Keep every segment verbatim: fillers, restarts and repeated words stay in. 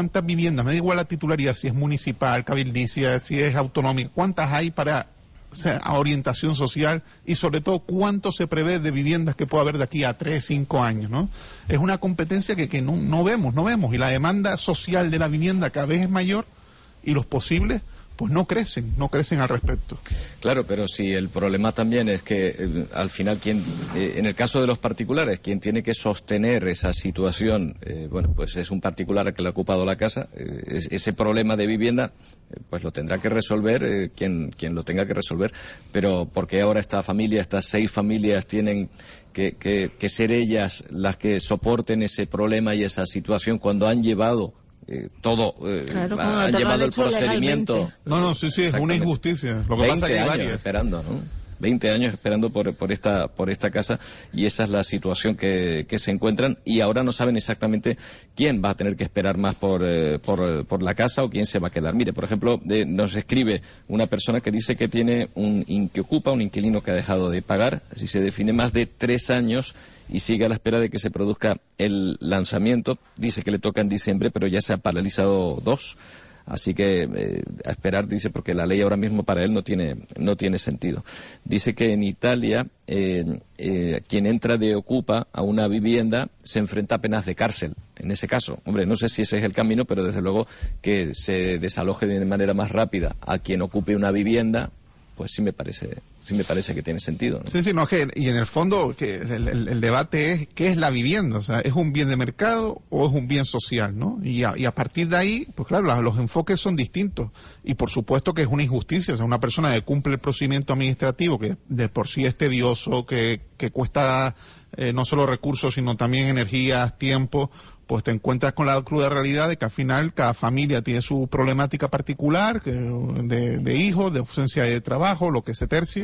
cuántas viviendas, me da igual la titularidad, si es municipal, cabildicia, si es autonómica, cuántas hay para o sea, a orientación social y sobre todo cuánto se prevé de viviendas que pueda haber de aquí a tres, cinco años, ¿no? Es una competencia que, que no, no vemos, no vemos, y la demanda social de la vivienda cada vez es mayor y los posibles pues no crecen, no crecen al respecto. Claro, pero si el problema también es que eh, al final quien, eh, en el caso de los particulares, quien tiene que sostener esa situación, eh, bueno, pues es un particular que le ha ocupado la casa, eh, es, ese problema de vivienda, eh, pues lo tendrá que resolver eh, quien, quien lo tenga que resolver, pero porque ahora esta familia, estas seis familias tienen que, que, que ser ellas las que soporten ese problema y esa situación cuando han llevado Eh, todo eh, claro, ha, ha llevado el procedimiento. Legalmente. No, no, sí, sí, es una injusticia. Lo que pasa es que hay varias. Esperando, ¿no? veinte años esperando por, por esta por esta casa, y esa es la situación que, que se encuentran, y ahora no saben exactamente quién va a tener que esperar más por, eh, por, por la casa o quién se va a quedar. Mire, por ejemplo, de, nos escribe una persona que dice que tiene un in, que ocupa un inquilino que ha dejado de pagar, así se define, más de tres años y sigue a la espera de que se produzca el lanzamiento. Dice que le toca en diciembre, pero ya se ha paralizado dos. Así que eh, a esperar, dice, porque la ley ahora mismo para él no tiene no tiene sentido. Dice que en Italia eh, eh, quien entra de ocupa a una vivienda se enfrenta a penas de cárcel. En ese caso, hombre, no sé si ese es el camino, pero desde luego que se desaloje de manera más rápida a quien ocupe una vivienda, pues sí me parece sí me parece que tiene sentido, ¿no? Sí, sí, no, es que, y en el fondo que el, el, el debate es ¿qué es la vivienda? O sea, ¿es un bien de mercado o es un bien social, no? Y a, y a partir de ahí, pues claro, los, los enfoques son distintos, y por supuesto que es una injusticia. O sea, una persona que cumple el procedimiento administrativo, que de por sí es tedioso, que, que cuesta eh, no solo recursos, sino también energías, tiempo, pues te encuentras con la cruda realidad de que al final cada familia tiene su problemática particular, que, de, de hijos, de ausencia de trabajo, lo que se tercie,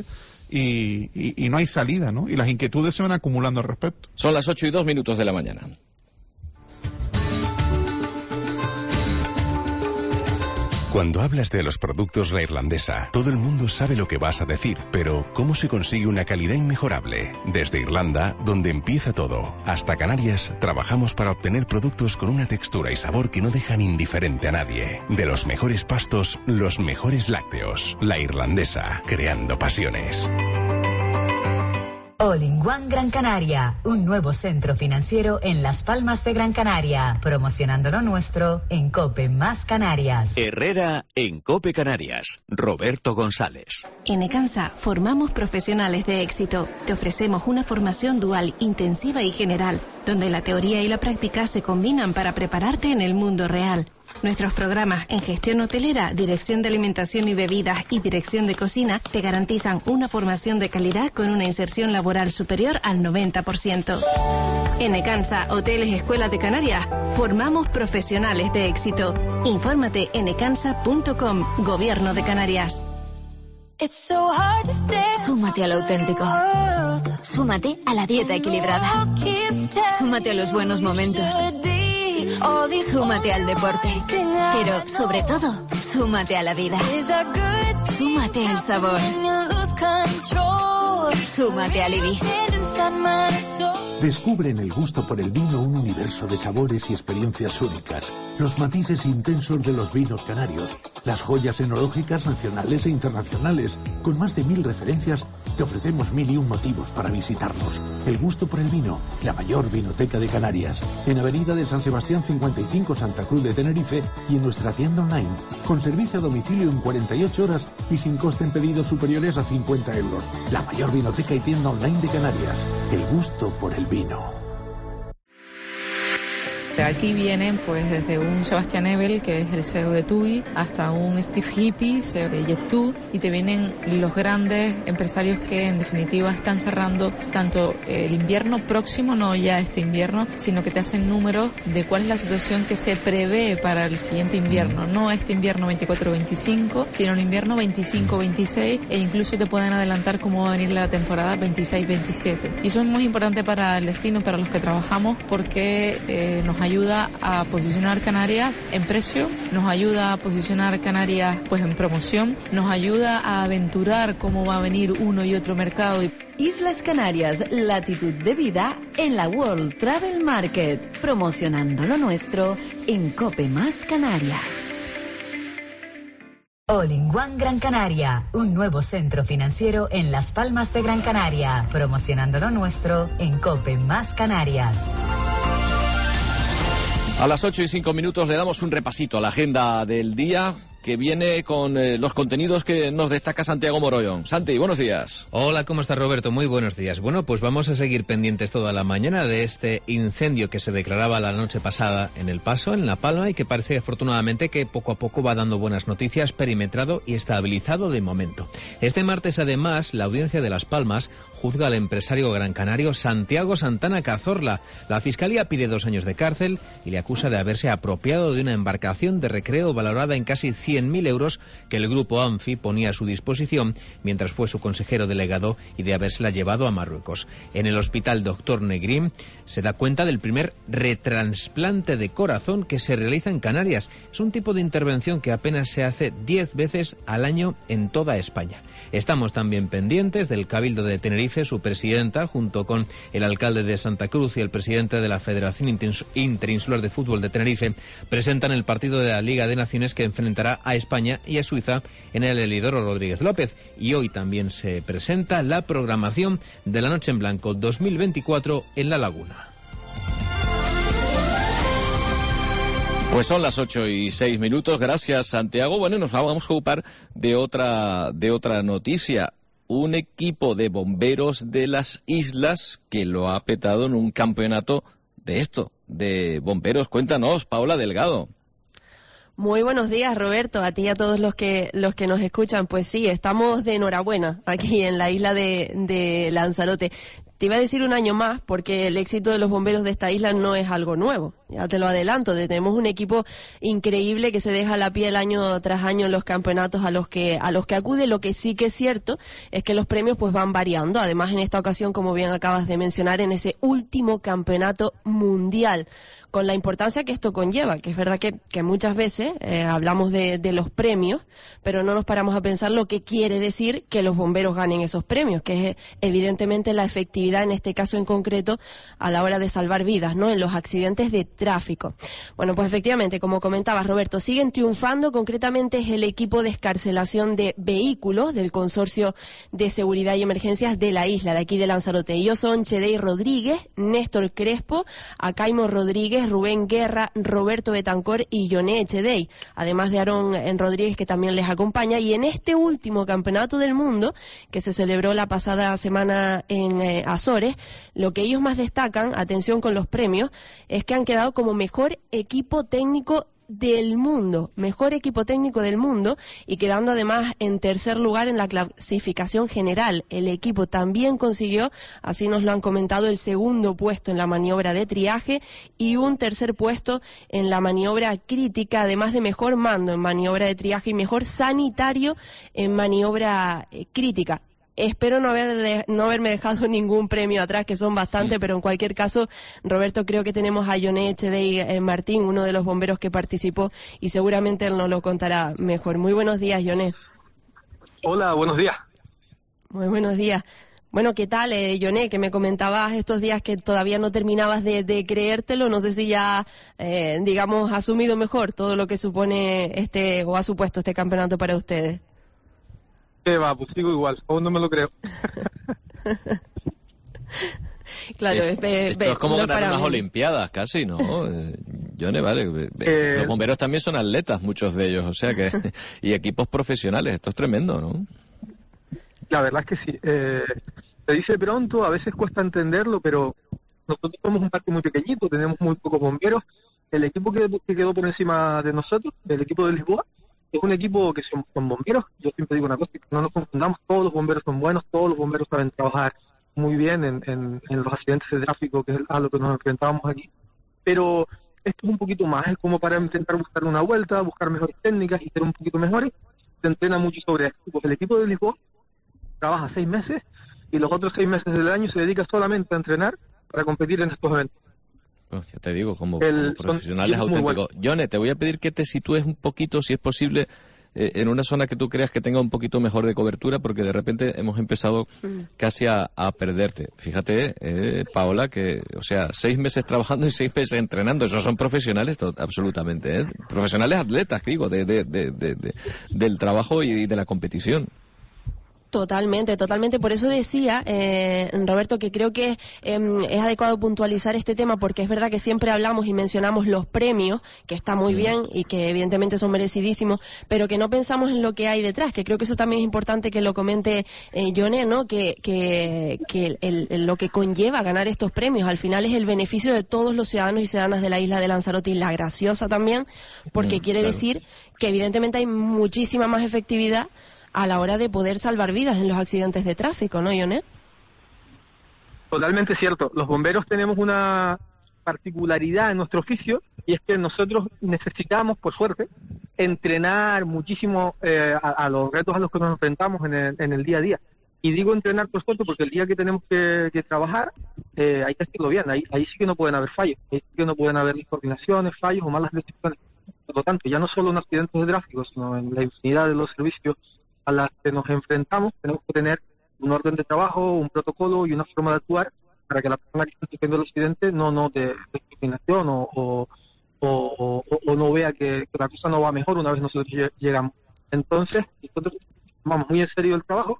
y, y, y no hay salida, ¿no? Y las inquietudes se van acumulando al respecto. Son las ocho y dos minutos de la mañana. Cuando hablas de los productos La Irlandesa, todo el mundo sabe lo que vas a decir, pero ¿cómo se consigue una calidad inmejorable? Desde Irlanda, donde empieza todo, hasta Canarias, trabajamos para obtener productos con una textura y sabor que no dejan indiferente a nadie. De los mejores pastos, los mejores lácteos. La Irlandesa, creando pasiones. All in One Gran Canaria, un nuevo centro financiero en Las Palmas de Gran Canaria, promocionando lo nuestro en COPE más Canarias. Herrera en COPE Canarias, Roberto González. En Ecansa formamos profesionales de éxito. Te ofrecemos una formación dual, intensiva y general, donde la teoría y la práctica se combinan para prepararte en el mundo real. Nuestros programas en gestión hotelera, dirección de alimentación y bebidas y dirección de cocina te garantizan una formación de calidad con una inserción laboral superior al noventa por ciento. En Ecansa, Hoteles Escuela de Canarias, formamos profesionales de éxito. Infórmate en ecansa punto com, Gobierno de Canarias. Súmate al auténtico. Súmate a la dieta equilibrada. Súmate a los buenos momentos. Súmate al deporte. Pero, sobre todo, súmate a la vida. Súmate al sabor. Súmate al Ibis. Descubre en el gusto por el vino un universo de sabores y experiencias únicas. Los matices intensos de los vinos canarios. Las joyas enológicas nacionales e internacionales. Con más de mil referencias, te ofrecemos mil y un motivos para visitarnos. El gusto por el vino, la mayor vinoteca de Canarias. En Avenida de San Sebastián cincuenta y cinco, Santa Cruz de Tenerife, y en nuestra tienda online. Con servicio a domicilio en cuarenta y ocho horas y sin coste en pedidos superiores a cincuenta euros. La mayor vinoteca y tienda online de Canarias. El gusto por el vino. Aquí vienen pues desde un Sebastián Ebel, que es el C E O de T U I, hasta un Steve Hippie, C E O de Jet2, y te vienen los grandes empresarios que en definitiva están cerrando tanto el invierno próximo, no ya este invierno, sino que te hacen números de cuál es la situación que se prevé para el siguiente invierno, no este invierno veinticuatro veinticinco, sino el invierno veinticinco veintiséis, e incluso te pueden adelantar cómo va a venir la temporada veintiséis veintisiete. Y eso es muy importante para el destino, para los que trabajamos, porque eh, nos ayuda a posicionar Canarias en precio, nos ayuda a posicionar Canarias pues en promoción, nos ayuda a aventurar cómo va a venir uno y otro mercado. Islas Canarias, latitud de vida en la World Travel Market, promocionando lo nuestro en Cope Más Canarias. All in One Gran Canaria, un nuevo centro financiero en Las Palmas de Gran Canaria, promocionando lo nuestro en Cope Más Canarias. A las ocho y cinco minutos le damos un repasito a la agenda del día, que viene con eh, los contenidos que nos destaca Santiago Morollón. Santi, buenos días. Hola, ¿cómo estás, Roberto? Muy buenos días. Bueno, pues vamos a seguir pendientes toda la mañana de este incendio que se declaraba la noche pasada en El Paso, en La Palma, y que parece afortunadamente que poco a poco va dando buenas noticias, perimetrado y estabilizado de momento. Este martes, además, la audiencia de Las Palmas juzga al empresario gran canario Santiago Santana Cazorla. La Fiscalía pide dos años de cárcel y le acusa de haberse apropiado de una embarcación de recreo valorada en casi cien mil euros que el grupo Anfi ponía a su disposición mientras fue su consejero delegado y de habérsela llevado a Marruecos. En el hospital Doctor Negrín se da cuenta del primer retrasplante de corazón que se realiza en Canarias. Es un tipo de intervención que apenas se hace diez veces al año en toda España. Estamos también pendientes del Cabildo de Tenerife. Su presidenta, junto con el alcalde de Santa Cruz y el presidente de la Federación Interinsular de Fútbol de Tenerife, presentan el partido de la Liga de Naciones que enfrentará a España y a Suiza en el Helidoro Rodríguez López. Y hoy también se presenta la programación de la Noche en Blanco dos mil veinticuatro en La Laguna. Pues son las ocho y seis minutos. Gracias, Santiago. Bueno, nos vamos a ocupar de otra, de otra noticia. Un equipo de bomberos de las islas que lo ha petado en un campeonato de esto, de bomberos. Cuéntanos, Paola Delgado. Muy buenos días, Roberto, a ti y a todos los que los que nos escuchan. Pues sí, estamos de enhorabuena aquí en la isla de, de Lanzarote. Te iba a decir un año más, porque el éxito de los bomberos de esta isla no es algo nuevo. Ya te lo adelanto, tenemos un equipo increíble que se deja la piel año tras año en los campeonatos a los que a los que acude. Lo que sí que es cierto es que los premios pues van variando. Además, en esta ocasión, como bien acabas de mencionar, en ese último campeonato mundial, con la importancia que esto conlleva, que es verdad que, que muchas veces eh, hablamos de, de los premios, pero no nos paramos a pensar lo que quiere decir que los bomberos ganen esos premios, que es evidentemente la efectividad, en este caso en concreto, a la hora de salvar vidas, ¿no?, en los accidentes de tráfico. Bueno, pues efectivamente, como comentabas, Roberto, siguen triunfando. Concretamente es el equipo de excarcelación de vehículos del Consorcio de Seguridad y Emergencias de la isla, de aquí de Lanzarote. Ellos son Chedey Rodríguez, Néstor Crespo, Acaimo Rodríguez, Rubén Guerra, Roberto Betancor y Yoné Chedey, además de Aarón Rodríguez, que también les acompaña. Y en este último campeonato del mundo, que se celebró la pasada semana en eh, Azores, lo que ellos más destacan, atención con los premios, es que han quedado como mejor equipo técnico del mundo, mejor equipo técnico del mundo, y quedando además en tercer lugar en la clasificación general. El equipo también consiguió, así nos lo han comentado, el segundo puesto en la maniobra de triaje y un tercer puesto en la maniobra crítica, además de mejor mando en maniobra de triaje y mejor sanitario en maniobra eh, crítica. Espero no haber de, no haberme dejado ningún premio atrás, que son bastante, sí. Pero en cualquier caso, Roberto, creo que tenemos a Yoné Chedey eh, Martín, uno de los bomberos que participó, y seguramente él nos lo contará mejor. Muy buenos días, Yoné. Hola, buenos días. Muy buenos días. Bueno, ¿qué tal, eh, Yoné? Que me comentabas estos días que todavía no terminabas de, de creértelo. No sé si ya, eh, digamos, has asumido mejor todo lo que supone este, o ha supuesto este campeonato para ustedes. Va, pues sigo igual, aún no me lo creo. Claro, es, ve, esto ve, es como no ganar unas mí. Olimpiadas, casi, ¿no? Johnny, vale. Eh, los bomberos también son atletas, muchos de ellos, o sea que y equipos profesionales. Esto es tremendo, ¿no? La verdad es que sí. Eh, se dice pronto, a veces cuesta entenderlo, pero nosotros somos un parque muy pequeñito, tenemos muy pocos bomberos. El equipo que, que quedó por encima de nosotros, el equipo de Lisboa, es un equipo que son, son bomberos. Yo siempre digo una cosa, que no nos confundamos, todos los bomberos son buenos, todos los bomberos saben trabajar muy bien en, en, en los accidentes de tráfico, que es a lo que nos enfrentamos aquí. Pero esto es un poquito más, es como para intentar buscar una vuelta, buscar mejores técnicas y ser un poquito mejores. Se entrena mucho sobre esto, porque el equipo de Lisboa trabaja seis meses y los otros seis meses del año se dedica solamente a entrenar para competir en estos eventos. Pues ya te digo, como, El, como profesionales auténticos. Yone, te voy a pedir que te sitúes un poquito, si es posible, eh, en una zona que tú creas que tenga un poquito mejor de cobertura, porque de repente hemos empezado mm. casi a, a perderte. Fíjate, eh, Paola, que, o sea, seis meses trabajando y seis meses entrenando, esos son profesionales to- absolutamente, ¿eh? Profesionales atletas, digo, de, de, de, de, de, del trabajo y de la competición. Totalmente, totalmente. Por eso decía, eh, Roberto, que creo que eh, es adecuado puntualizar este tema, porque es verdad que siempre hablamos y mencionamos los premios, que está muy bien y que evidentemente son merecidísimos, pero que no pensamos en lo que hay detrás, que creo que eso también es importante que lo comente eh, Yone, ¿no? Que, que, que el, el, lo que conlleva ganar estos premios al final es el beneficio de todos los ciudadanos y ciudadanas de la isla de Lanzarote, y La Graciosa también, porque mm, quiere claro. decir que evidentemente hay muchísima más efectividad a la hora de poder salvar vidas en los accidentes de tráfico, ¿no, Yone? Totalmente cierto. Los bomberos tenemos una particularidad en nuestro oficio, y es que nosotros necesitamos, por suerte, entrenar muchísimo eh, a, a los retos a los que nos enfrentamos en el, en el día a día. Y digo entrenar, por suerte, porque el día que tenemos que, que trabajar eh, hay que hacerlo bien. Ahí, ahí sí que no pueden haber fallos, ahí sí que no pueden haber discoordinaciones, fallos o malas decisiones. Por lo tanto, ya no solo en accidentes de tráfico, sino en la infinidad de los servicios a las que nos enfrentamos, tenemos que tener un orden de trabajo, un protocolo y una forma de actuar para que la persona que está sufriendo el accidente no note discriminación o, o, o, o, o no vea que, que la cosa no va mejor una vez nosotros llegamos. Entonces, nosotros tomamos muy en serio el trabajo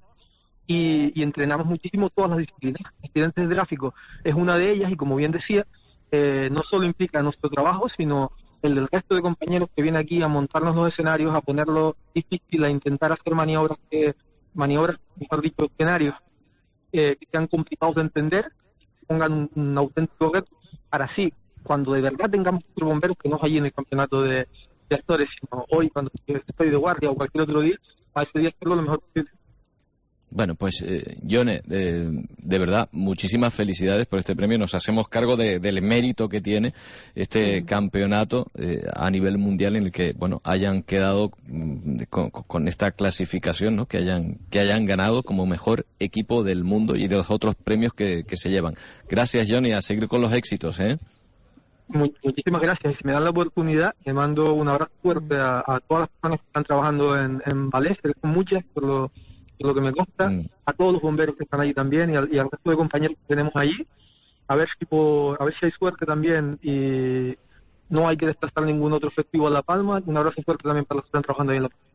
y, y entrenamos muchísimo todas las disciplinas. Accidentes de tráfico es una de ellas, y como bien decía, eh, no solo implica nuestro trabajo, sino el del resto de compañeros que viene aquí a montarnos los escenarios, a ponerlo difícil, a intentar hacer maniobras, que, maniobras, mejor dicho, escenarios eh, que sean complicados de entender, que pongan un, un auténtico reto, para así, cuando de verdad tengamos otros bomberos, que no es allí en el campeonato de, de actores, sino hoy, cuando estoy de guardia o cualquier otro día, para ese día hacerlo lo mejor posible. Bueno, pues, eh, Yone, eh, de verdad, muchísimas felicidades por este premio. Nos hacemos cargo de, del mérito que tiene este campeonato eh, a nivel mundial, en el que, bueno, hayan quedado mm, con, con esta clasificación, ¿no? Que hayan, que hayan ganado como mejor equipo del mundo y de los otros premios que, que se llevan. Gracias, Yone, a seguir con los éxitos, ¿eh? Muchísimas gracias. Y si me dan la oportunidad, le mando un abrazo fuerte a, a todas las personas que están trabajando en, en Balestre, que son muchas, por lo lo que me consta, mm. a todos los bomberos que están allí también, y al, y al resto de compañeros que tenemos allí, a ver si por, a ver si hay suerte también y no hay que desplazar ningún otro festivo a La Palma. Un abrazo fuerte también para los que están trabajando ahí en La Palma.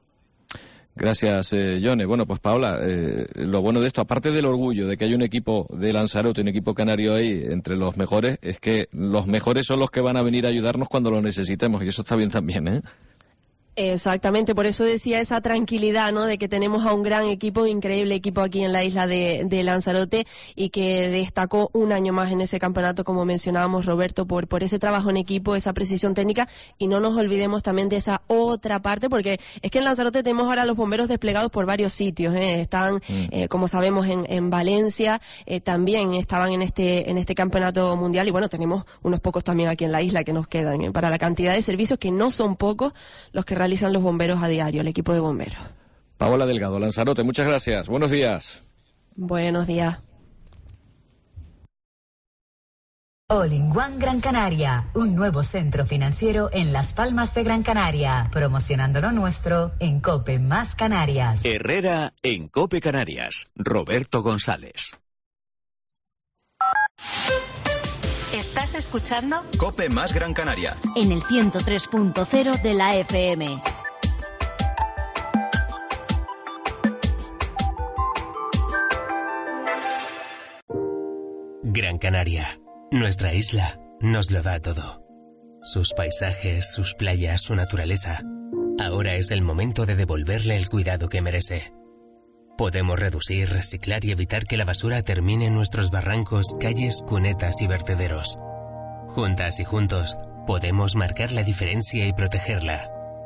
Gracias, eh, Yone. Bueno, pues Paola, eh, lo bueno de esto, aparte del orgullo de que hay un equipo de Lanzarote, un equipo canario ahí entre los mejores, es que los mejores son los que van a venir a ayudarnos cuando lo necesitemos, y eso está bien también, ¿eh? Exactamente, por eso decía esa tranquilidad, ¿no? De que tenemos a un gran equipo, un increíble equipo aquí en la isla de, de Lanzarote, y que destacó un año más en ese campeonato, como mencionábamos, Roberto, por, por ese trabajo en equipo, esa precisión técnica, y no nos olvidemos también de esa otra parte, porque es que en Lanzarote tenemos ahora los bomberos desplegados por varios sitios, ¿eh? Están, mm. eh, como sabemos, en, en Valencia, eh, también estaban en este, en este campeonato mundial, y bueno, tenemos unos pocos también aquí en la isla que nos quedan, ¿eh? Para la cantidad de servicios, que no son pocos los que realizan los bomberos a diario, el equipo de bomberos. Paola Delgado, Lanzarote, muchas gracias. Buenos días. Buenos días. All in One Gran Canaria, un nuevo centro financiero en Las Palmas de Gran Canaria, promocionando lo nuestro en COPE Más Canarias. Herrera en COPE Canarias, Roberto González. ¿Estás escuchando? COPE Más Gran Canaria. En el ciento tres punto cero de la F M. Gran Canaria, nuestra isla, nos lo da todo. Sus paisajes, sus playas, su naturaleza. Ahora es el momento de devolverle el cuidado que merece. Podemos reducir, reciclar y evitar que la basura termine en nuestros barrancos, calles, cunetas y vertederos. Juntas y juntos, podemos marcar la diferencia y protegerla.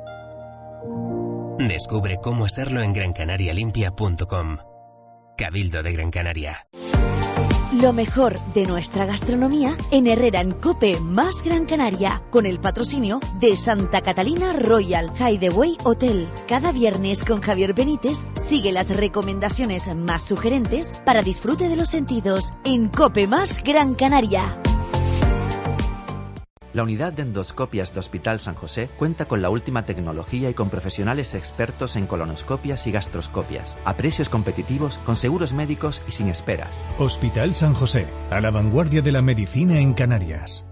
Descubre cómo hacerlo en gran canaria limpia punto com. Cabildo de Gran Canaria. Lo mejor de nuestra gastronomía en Herrera en COPE Más Gran Canaria, con el patrocinio de Santa Catalina Royal Hideaway Hotel. Cada viernes con Javier Benítez sigue las recomendaciones más sugerentes para disfrute de los sentidos en COPE Más Gran Canaria. La unidad de endoscopias de Hospital San José cuenta con la última tecnología y con profesionales expertos en colonoscopias y gastroscopias, a precios competitivos, con seguros médicos y sin esperas. Hospital San José, a la vanguardia de la medicina en Canarias.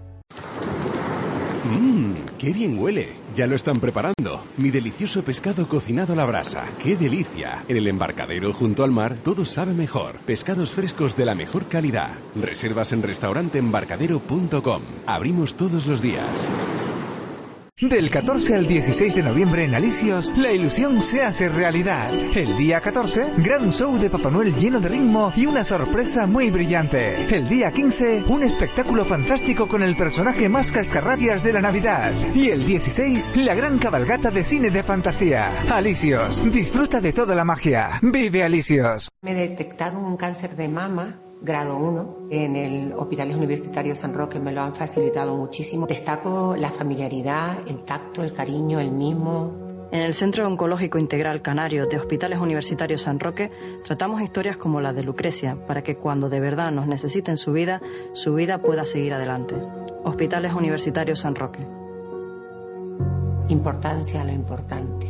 Mmm, qué bien huele. Ya lo están preparando. Mi delicioso pescado cocinado a la brasa. ¡Qué delicia! En el embarcadero junto al mar todo sabe mejor. Pescados frescos de la mejor calidad. Reservas en restaurante embarcadero punto com. Abrimos todos los días. Del catorce al dieciséis de noviembre en Alicios, la ilusión se hace realidad. El día catorce, gran show de Papá Noel lleno de ritmo y una sorpresa muy brillante. El día quince, un espectáculo fantástico con el personaje más cascarrabias de la Navidad. Y el dieciséis, la gran cabalgata de cine de fantasía. Alicios, disfruta de toda la magia. Vive Alicios. Me detectaron un cáncer de mama grado uno en el Hospitales Universitarios San Roque. Me lo han facilitado muchísimo. Destaco la familiaridad, el tacto, el cariño, el mimo. En el Centro Oncológico Integral Canario de Hospitales Universitarios San Roque tratamos historias como la de Lucrecia para que cuando de verdad nos necesiten su vida, su vida pueda seguir adelante. Hospitales Universitarios San Roque. Importancia a lo importante.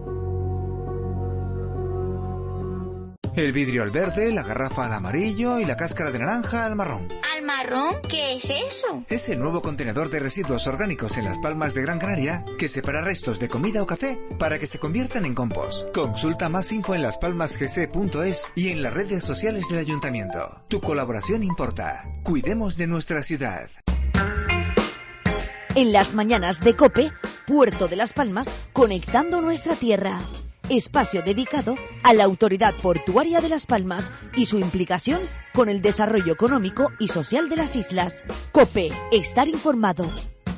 El vidrio al verde, la garrafa al amarillo y la cáscara de naranja al marrón. ¿Al marrón? ¿Qué es eso? Es el nuevo contenedor de residuos orgánicos en Las Palmas de Gran Canaria que separa restos de comida o café para que se conviertan en compost. Consulta más info en las palmas g c punto es y en las redes sociales del Ayuntamiento. Tu colaboración importa. Cuidemos de nuestra ciudad. En las mañanas de COPE, Puerto de Las Palmas, conectando nuestra tierra. Espacio dedicado a la Autoridad Portuaria de Las Palmas y su implicación con el desarrollo económico y social de las islas. COPE, estar informado.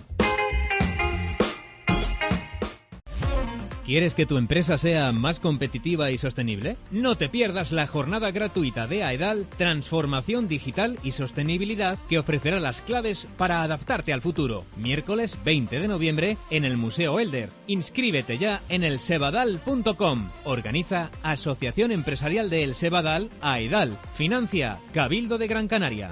¿Quieres que tu empresa sea más competitiva y sostenible? No te pierdas la jornada gratuita de AEDAL Transformación Digital y Sostenibilidad que ofrecerá las claves para adaptarte al futuro. Miércoles veinte de noviembre en el Museo Elder. Inscríbete ya en el sebadal punto com. Organiza Asociación Empresarial de El Sebadal, AEDAL. Financia Cabildo de Gran Canaria.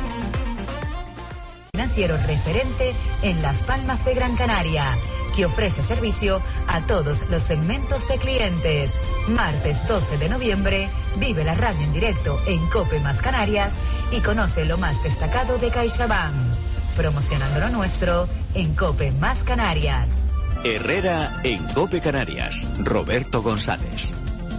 Financiero referente en Las Palmas de Gran Canaria, que ofrece servicio a todos los segmentos de clientes. Martes doce de noviembre, vive la radio en directo en COPE Más Canarias y conoce lo más destacado de CaixaBank. Promocionando lo nuestro en COPE Más Canarias. Herrera en COPE Canarias. Roberto González.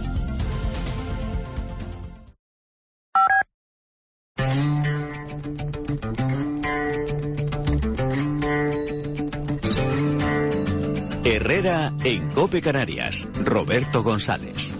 Herrera en COPE Canarias. Roberto González.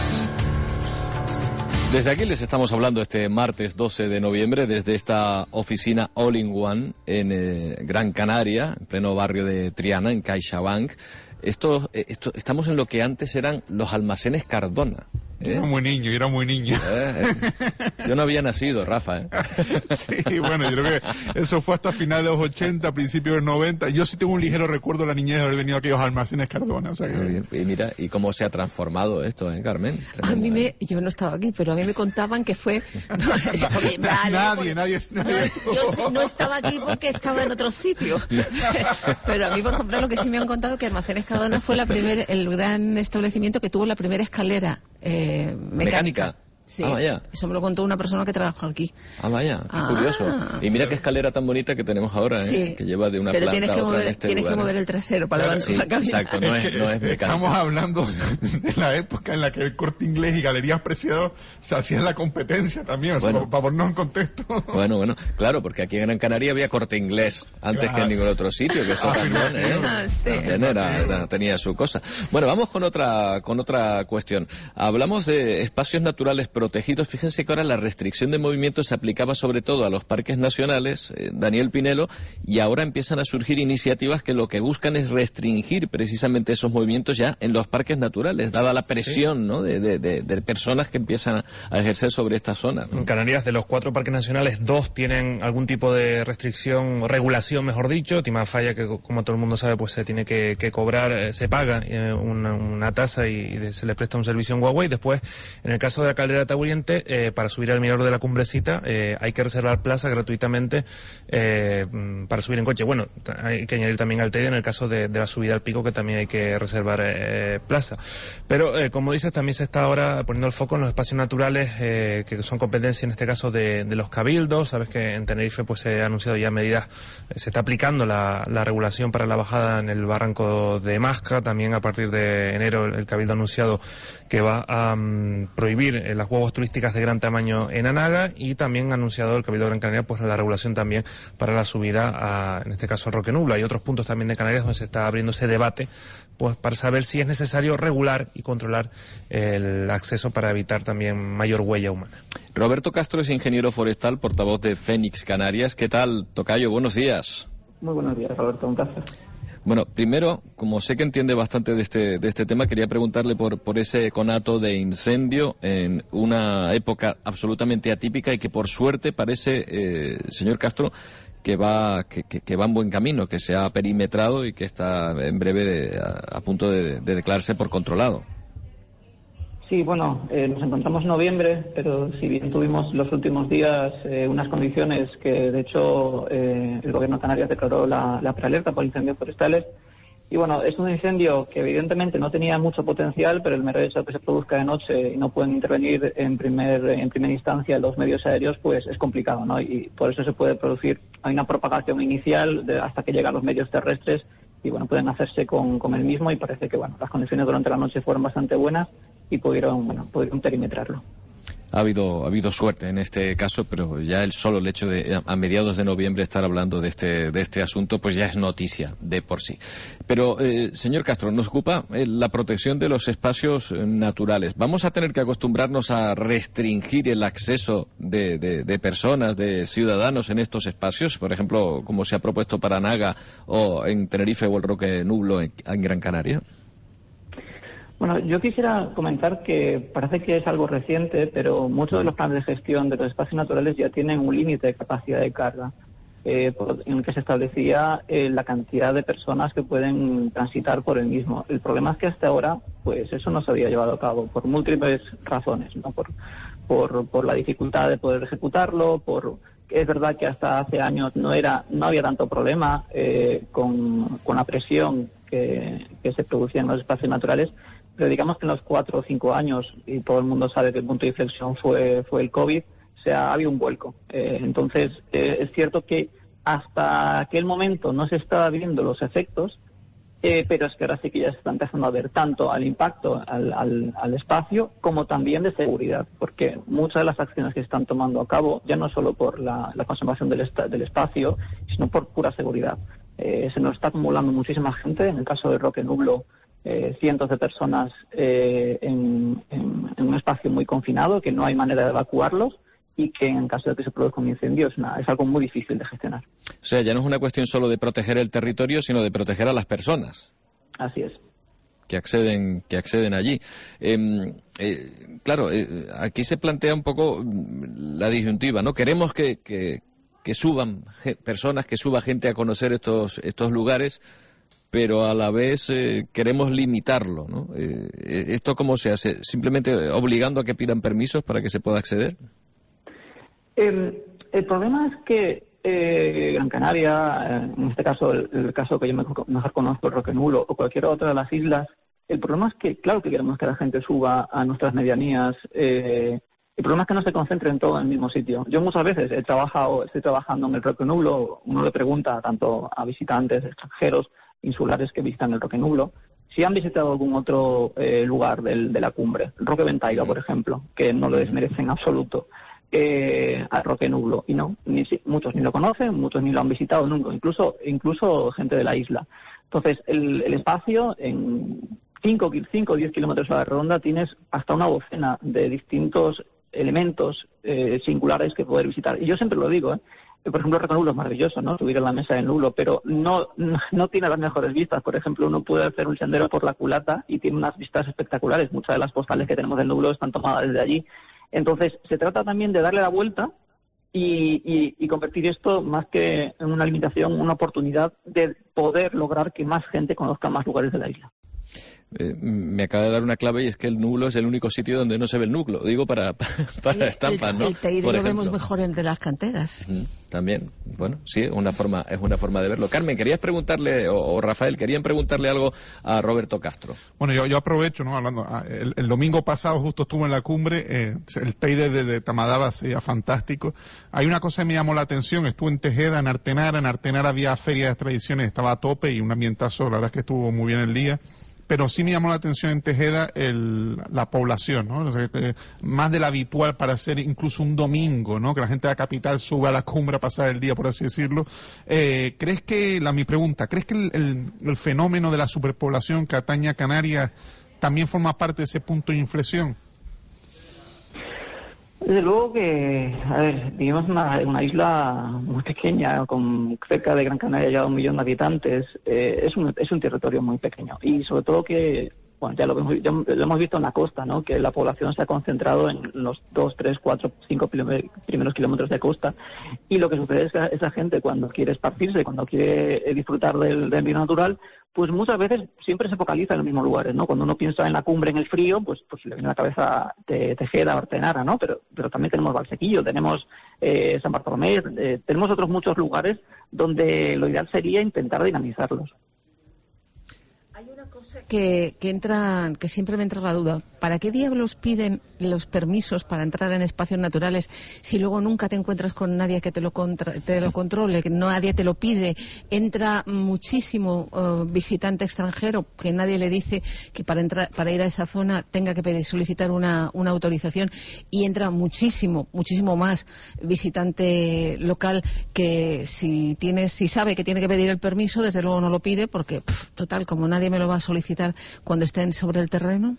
Desde aquí les estamos hablando este martes doce de noviembre desde esta oficina All in One en eh, Gran Canaria, en pleno barrio de Triana, en CaixaBank. Esto, esto, estamos en lo que antes eran los almacenes Cardona. ¿Eh? Yo era muy niño, yo era muy niño. Eh, eh. Yo no había nacido, Rafa. ¿eh? Sí, bueno, yo creo que eso fue hasta finales de los ochenta, principios de los noventa. Yo sí tengo un ligero recuerdo de la niñez de haber venido a aquellos almacenes Cardona. O sea que... Y mira, y cómo se ha transformado esto, ¿eh, Carmen? Tremendo, a mí me, yo no estaba aquí, pero a mí me contaban que fue... No, porque, vale, nadie, nadie, nadie. Yo sí, no estaba aquí porque estaba en otro sitio. Pero a mí, por ejemplo, lo que sí me han contado que Almacenes Cardona fue la primer, el gran establecimiento que tuvo la primera escalera eh, mecánica. ¿Mecánica? Sí, ah, vaya. Eso me lo contó una persona que trabajó aquí. Ah, vaya, qué ah. curioso. Y mira qué escalera tan bonita que tenemos ahora, ¿eh? Sí. Que lleva de una Pero planta tienes que a otra mover, en este tienes lugar. que mover el trasero para Claro, levantar sí, la cabina. exacto, no es, no es mecánica. Estamos hablando de la época en la que el Corte Inglés y Galerías Preciados se hacían la competencia también, o sea, bueno, para ponernos en contexto. Bueno, bueno, claro, porque aquí en Gran Canaria había Corte Inglés antes claro. que en ningún otro sitio, que eso ah, también, ¿eh? Ah, sí. También era, era, tenía su cosa. Bueno, vamos con otra, con otra cuestión. Hablamos de espacios naturales protegidos. Fíjense que ahora la restricción de movimiento se aplicaba sobre todo a los parques nacionales, eh, Daniel Pinelo, y ahora empiezan a surgir iniciativas que lo que buscan es restringir precisamente esos movimientos ya en los parques naturales, dada la presión sí. ¿no? de, de, de, de personas que empiezan a, a ejercer sobre esta zona, ¿no? En Canarias, de los cuatro parques nacionales, dos tienen algún tipo de restricción o regulación, mejor dicho. Timafaya, que como todo el mundo sabe, pues se tiene que, que cobrar, eh, se paga eh, una, una tasa y, y se le presta un servicio en Huawei. Después, en el caso de la caldera Tauriente, eh, para subir al mirador de la Cumbrecita, eh, hay que reservar plaza gratuitamente eh, para subir en coche. Bueno, hay que añadir también al Teide en el caso de, de la subida al pico, que también hay que reservar eh, plaza. Pero, eh, como dices, también se está ahora poniendo el foco en los espacios naturales, eh, que son competencia en este caso de, de los cabildos. Sabes que en Tenerife pues se ha anunciado ya medidas, eh, se está aplicando la, la regulación para la bajada en el barranco de Masca. También a partir de enero el, el cabildo ha anunciado que va a um, prohibir eh, las guaguas turísticas de gran tamaño en Anaga, y también ha anunciado el cabildo de Gran Canaria pues la regulación también para la subida a, en este caso, al Roque Nublo. Hay otros puntos también de Canarias donde se está abriendo ese debate pues para saber si es necesario regular y controlar el acceso para evitar también mayor huella humana. Roberto Castro es ingeniero forestal, portavoz de Fénix Canarias. ¿Qué tal, tocayo? Buenos días. Muy buenos días, Roberto. Un placer. Bueno, primero, como sé que entiende bastante de este, de este tema, quería preguntarle por, por ese conato de incendio en una época absolutamente atípica y que por suerte parece, eh, señor Castro, que va, que, que, que va en buen camino, que se ha perimetrado y que está en breve de, a, a punto de, de declararse por controlado. Sí, bueno, eh, nos encontramos en noviembre, pero si bien tuvimos los últimos días eh, unas condiciones que, de hecho, eh, el Gobierno de Canarias declaró la, la prealerta por incendios forestales. Y bueno, es un incendio que evidentemente no tenía mucho potencial, pero el mero hecho de que se produzca de noche y no pueden intervenir en primer en primera instancia los medios aéreos, pues es complicado, ¿no? Y por eso se puede producir, hay una propagación inicial de, hasta que llegan los medios terrestres, y bueno, pueden hacerse con, con el mismo, y parece que bueno, las condiciones durante la noche fueron bastante buenas y pudieron, bueno, pudieron perimetrarlo. Ha habido, ha habido suerte en este caso, pero ya el solo el hecho de a mediados de noviembre estar hablando de este, de este asunto, pues ya es noticia de por sí. Pero, eh, señor Castro, nos ocupa eh, la protección de los espacios eh, naturales. ¿Vamos a tener que acostumbrarnos a restringir el acceso de, de, de personas, de ciudadanos en estos espacios? Por ejemplo, como se ha propuesto para Anaga o en Tenerife o el Roque Nublo en, en Gran Canaria. Bueno, yo quisiera comentar que parece que es algo reciente, pero muchos de los planes de gestión de los espacios naturales ya tienen un límite de capacidad de carga, eh, en el que se establecía eh, la cantidad de personas que pueden transitar por el mismo. El problema es que hasta ahora, pues eso no se había llevado a cabo por múltiples razones, ¿no? Por, por, por la dificultad de poder ejecutarlo, por es verdad que hasta hace años no era, no había tanto problema eh, con, con la presión que, que se producía en los espacios naturales. Pero digamos que en los cuatro o cinco años, y todo el mundo sabe que el punto de inflexión fue, fue el COVID, o sea, ha habido un vuelco. Eh, entonces, eh, es cierto que hasta aquel momento no se estaba viendo los efectos, eh, pero es que ahora sí que ya se está empezando a ver tanto al impacto al, al, al espacio como también de seguridad, porque muchas de las acciones que se están tomando a cabo, ya no solo por la, la conservación del, esta, del espacio, sino por pura seguridad. Eh, se nos está acumulando muchísima gente, en el caso del Roque Nublo, Eh, cientos de personas eh, en, en, en un espacio muy confinado, que no hay manera de evacuarlos, y que en caso de que se produzca un incendio es, una, es algo muy difícil de gestionar. O sea, ya no es una cuestión solo de proteger el territorio, sino de proteger a las personas. Así es. Que acceden, que acceden allí. Eh, eh, claro, eh, aquí se plantea un poco la disyuntiva, ¿no? Queremos que, que, que suban personas, que suba gente a conocer estos, estos lugares, pero a la vez eh, queremos limitarlo, ¿no? Eh, ¿Esto cómo se hace? ¿Simplemente obligando a que pidan permisos para que se pueda acceder? El, el problema es que eh, Gran Canaria, en este caso, el, el caso que yo mejor, mejor conozco, el Roque Nublo, o cualquier otra de las islas, el problema es que, claro que queremos que la gente suba a nuestras medianías, eh, el problema es que no se concentren todo en el mismo sitio. Yo muchas veces he trabajado, estoy trabajando en el Roque Nublo, uno le pregunta tanto a visitantes extranjeros, insulares que visitan el Roque Nublo, si han visitado algún otro eh, lugar del, de la cumbre, el Roque Ventaiga, por ejemplo, que no lo desmerece en absoluto, eh, al Roque Nublo, y no, ni, muchos ni lo conocen, muchos ni lo han visitado nunca, incluso incluso gente de la isla. Entonces, el, el espacio, en cinco o diez kilómetros a la redonda, tienes hasta una docena de distintos elementos eh, singulares que poder visitar. Y yo siempre lo digo, ¿eh? Por ejemplo, el Roque Nublo es maravilloso, ¿no? Subir en la mesa del Nublo, pero no, no, no tiene las mejores vistas. Por ejemplo, uno puede hacer un sendero por la culata y tiene unas vistas espectaculares. Muchas de las postales que tenemos del Nublo están tomadas desde allí. Entonces, se trata también de darle la vuelta y, y, y convertir esto, más que en una limitación, una oportunidad de poder lograr que más gente conozca más lugares de la isla. Eh, me acaba de dar una clave y es que el nublo es el único sitio donde no se ve el núcleo. Digo para, para el, estampas, ¿no? El Teide lo vemos mejor entre las canteras. Mm, también, bueno, sí, es una forma, es una forma de verlo. Carmen, querías preguntarle, o, o Rafael, querían preguntarle algo a Roberto Castro. Bueno, yo, yo aprovecho, ¿no? Hablando, el, el domingo pasado justo estuve en la cumbre, eh, el Teide de, de Tamadaba sería fantástico. Hay una cosa que me llamó la atención, estuve en Tejeda, en Artenara, en Artenara había feria de tradiciones, estaba a tope y un ambientazo, la verdad es que estuvo muy bien el día. Pero sí me llamó la atención en Tejeda el, la población, ¿no? O sea, que más de lo habitual para hacer incluso un domingo, ¿no? Que la gente de la capital suba a la cumbre a pasar el día, por así decirlo. Eh, ¿Crees que, la mi pregunta, ¿crees que el, el, el fenómeno de la superpoblación que atañe a Canarias también forma parte de ese punto de inflexión? Desde luego que, a ver, vivimos en una, una isla muy pequeña, con cerca de Gran Canaria ya un millón de habitantes. Eh, es, un, es un territorio muy pequeño y sobre todo que, bueno, ya lo, vemos, ya lo hemos visto en la costa, ¿no? Que la población se ha concentrado en los dos, tres, cuatro, cinco primeros kilómetros de costa y lo que sucede es que esa gente cuando quiere esparcirse, cuando quiere disfrutar del, del medio natural, pues muchas veces siempre se focaliza en los mismos lugares, ¿no? Cuando uno piensa en la cumbre, en el frío, pues pues le viene a la cabeza de Tejeda, Artenara, ¿no? Pero pero también tenemos Valsequillo, tenemos eh, San Bartolomé, eh, tenemos otros muchos lugares donde lo ideal sería intentar dinamizarlos. Hay una cosa que, que entra, que siempre me entra la duda. ¿Para qué diablos piden los permisos para entrar en espacios naturales si luego nunca te encuentras con nadie que te lo, contra, te lo controle, que nadie te lo pide? Entra muchísimo uh, visitante extranjero que nadie le dice que para entrar, para ir a esa zona tenga que pedir, solicitar una, una autorización, y entra muchísimo, muchísimo más visitante local que si tiene, si sabe que tiene que pedir el permiso, desde luego no lo pide porque, pff, total, como nadie me lo va a solicitar cuando estén sobre el terreno.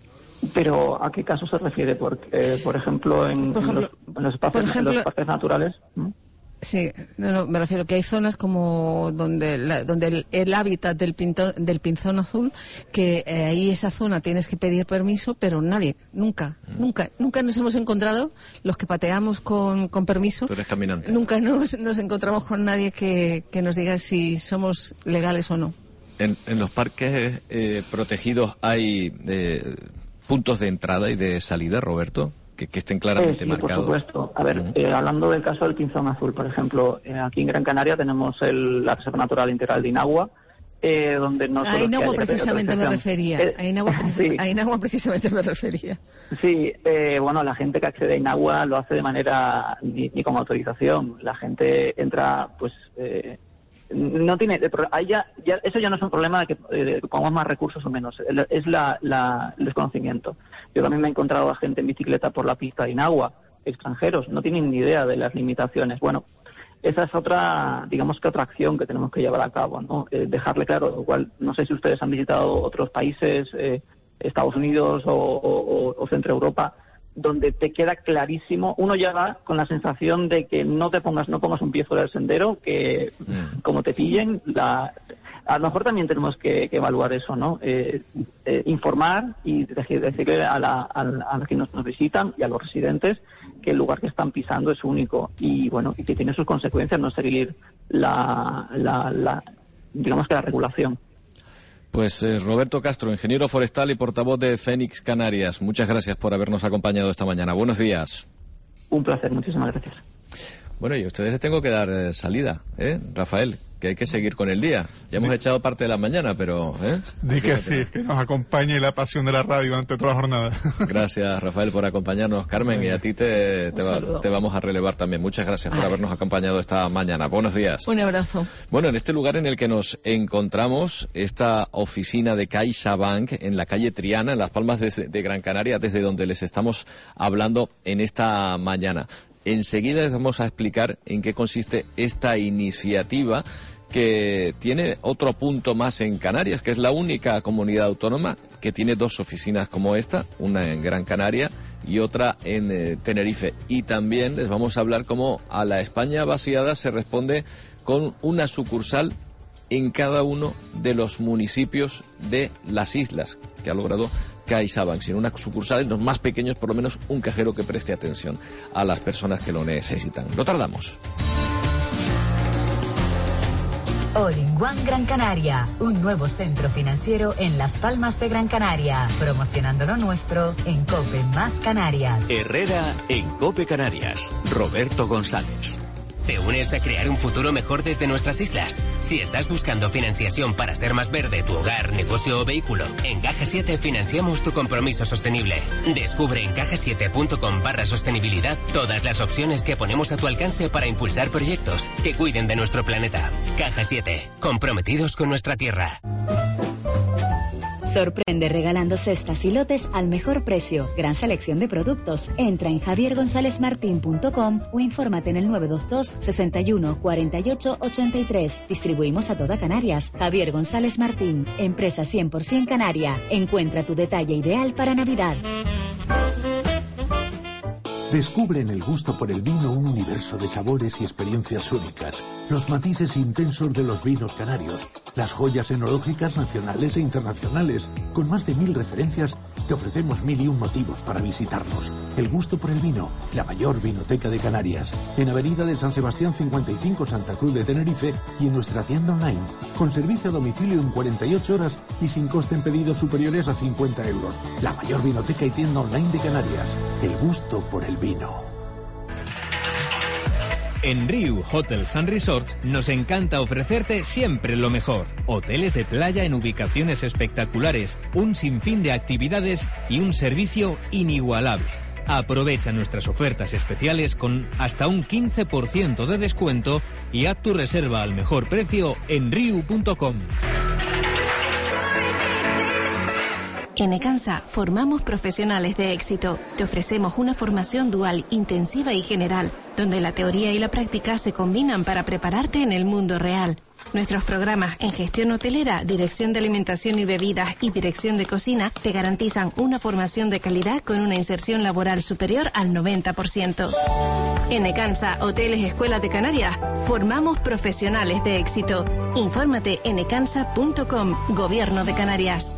Pero ¿a qué caso se refiere? Porque, eh, por ejemplo, en, por ejemplo, en, los, en, los espacios, ejemplo, en los parques naturales. ¿no? Sí, no, no, me refiero que hay zonas como donde, la, donde el, el hábitat del, pinto, del pinzón azul, que eh, ahí esa zona tienes que pedir permiso, pero nadie, nunca, mm. nunca, nunca nos hemos encontrado, los que pateamos con, con permiso, tú eres caminante. Nunca nos, nos encontramos con nadie que, que nos diga si somos legales o no. En, en los parques eh, protegidos hay eh, puntos de entrada y de salida, Roberto, que, que estén claramente eh, sí, marcados. Por supuesto. A ver, uh-huh. eh, hablando del caso del pinzón azul, por ejemplo, eh, aquí en Gran Canaria tenemos el, la Reserva Natural Integral de Inagua, eh, donde no a Inagua precisamente me refería. Eh, a, Inagua, sí. a Inagua precisamente me refería. Sí, eh, bueno, la gente que accede a Inagua lo hace de manera ni, ni con autorización. La gente entra, pues. Eh, No tiene, ahí ya, ya, eso ya no es un problema de que, de que pongamos más recursos o menos, es la, la, el desconocimiento. Yo también me he encontrado a gente en bicicleta por la pista de Inagua, extranjeros, no tienen ni idea de las limitaciones. Bueno, esa es otra, digamos que otra acción que tenemos que llevar a cabo, ¿no? Eh, dejarle claro, igual, no sé si ustedes han visitado otros países, eh, Estados Unidos o, o, o Centro Europa, donde te queda clarísimo, uno ya va con la sensación de que no te pongas, no pongas un pie fuera del sendero, que mm. como te pillen, la, a lo mejor también tenemos que, que evaluar eso, ¿no? Eh, eh, informar y decir, decirle a, la, a, a los que nos, nos visitan y a los residentes que el lugar que están pisando es único y bueno, y que tiene sus consecuencias no seguir la, la, la digamos que la regulación. Pues eh, Roberto Castro, ingeniero forestal y portavoz de Fénix Canarias, muchas gracias por habernos acompañado esta mañana. Buenos días. Un placer, muchísimas gracias. Bueno, y a ustedes les tengo que dar eh, salida, ¿eh, Rafael? Que hay que seguir con el día. Ya hemos Di... echado parte de la mañana, pero... ¿eh? Di que sí, que nos acompañe la pasión de la radio durante toda la jornada. Gracias, Rafael, por acompañarnos. Carmen, y a ti te, te, va, te vamos a relevar también. Muchas gracias por habernos acompañado esta mañana. Buenos días. Un abrazo. Bueno, en este lugar en el que nos encontramos, esta oficina de CaixaBank, en la calle Triana, en Las Palmas de, de Gran Canaria, desde donde les estamos hablando en esta mañana. Enseguida les vamos a explicar en qué consiste esta iniciativa que tiene otro punto más en Canarias, que es la única comunidad autónoma que tiene dos oficinas como esta, una en Gran Canaria y otra en eh, Tenerife. Y también les vamos a hablar cómo a la España vaciada se responde con una sucursal en cada uno de los municipios de las islas, que ha logrado CaixaBank, sin una sucursal en los más pequeños, por lo menos un cajero que preste atención a las personas que lo necesitan. No tardamos. All in One Gran Canaria, un nuevo centro financiero en Las Palmas de Gran Canaria, promocionando lo nuestro en Cope Más Canarias. Herrera en Cope Canarias, Roberto González. ¿Te unes a crear un futuro mejor desde nuestras islas? Si estás buscando financiación para hacer más verde tu hogar, negocio o vehículo, en Caja siete financiamos tu compromiso sostenible. Descubre en caja siete punto com barra sostenibilidad todas las opciones que ponemos a tu alcance para impulsar proyectos que cuiden de nuestro planeta. Caja siete, comprometidos con nuestra tierra. Sorprende regalando cestas y lotes al mejor precio. Gran selección de productos. Entra en javier gonzález martín punto com o infórmate en el nueve dos dos, sesenta y uno, cuarenta y ocho, ochenta y tres. Distribuimos a toda Canarias. Javier González Martín, empresa cien por ciento canaria. Encuentra tu detalle ideal para Navidad. Descubre en el gusto por el vino un universo de sabores y experiencias únicas, los matices intensos de los vinos canarios, las joyas enológicas nacionales e internacionales. Con más de mil referencias, te ofrecemos mil y un motivos para visitarnos. El gusto por el vino, la mayor vinoteca de Canarias, en Avenida de San Sebastián cincuenta y cinco, Santa Cruz de Tenerife, y en nuestra tienda online, con servicio a domicilio en cuarenta y ocho horas y sin coste en pedidos superiores a cincuenta euros. La mayor vinoteca y tienda online de Canarias. El gusto por el vino. En Riu Hotels and Resorts nos encanta ofrecerte siempre lo mejor. Hoteles de playa en ubicaciones espectaculares, un sinfín de actividades y un servicio inigualable. Aprovecha nuestras ofertas especiales con hasta un quince por ciento de descuento y haz tu reserva al mejor precio en riu punto com. En Ecansa formamos profesionales de éxito. Te ofrecemos una formación dual, intensiva y general, donde la teoría y la práctica se combinan para prepararte en el mundo real. Nuestros programas en gestión hotelera, dirección de alimentación y bebidas y dirección de cocina te garantizan una formación de calidad con una inserción laboral superior al noventa por ciento. En Ecansa, Hoteles Escuela de Canarias, formamos profesionales de éxito. Infórmate en ecansa punto com, Gobierno de Canarias.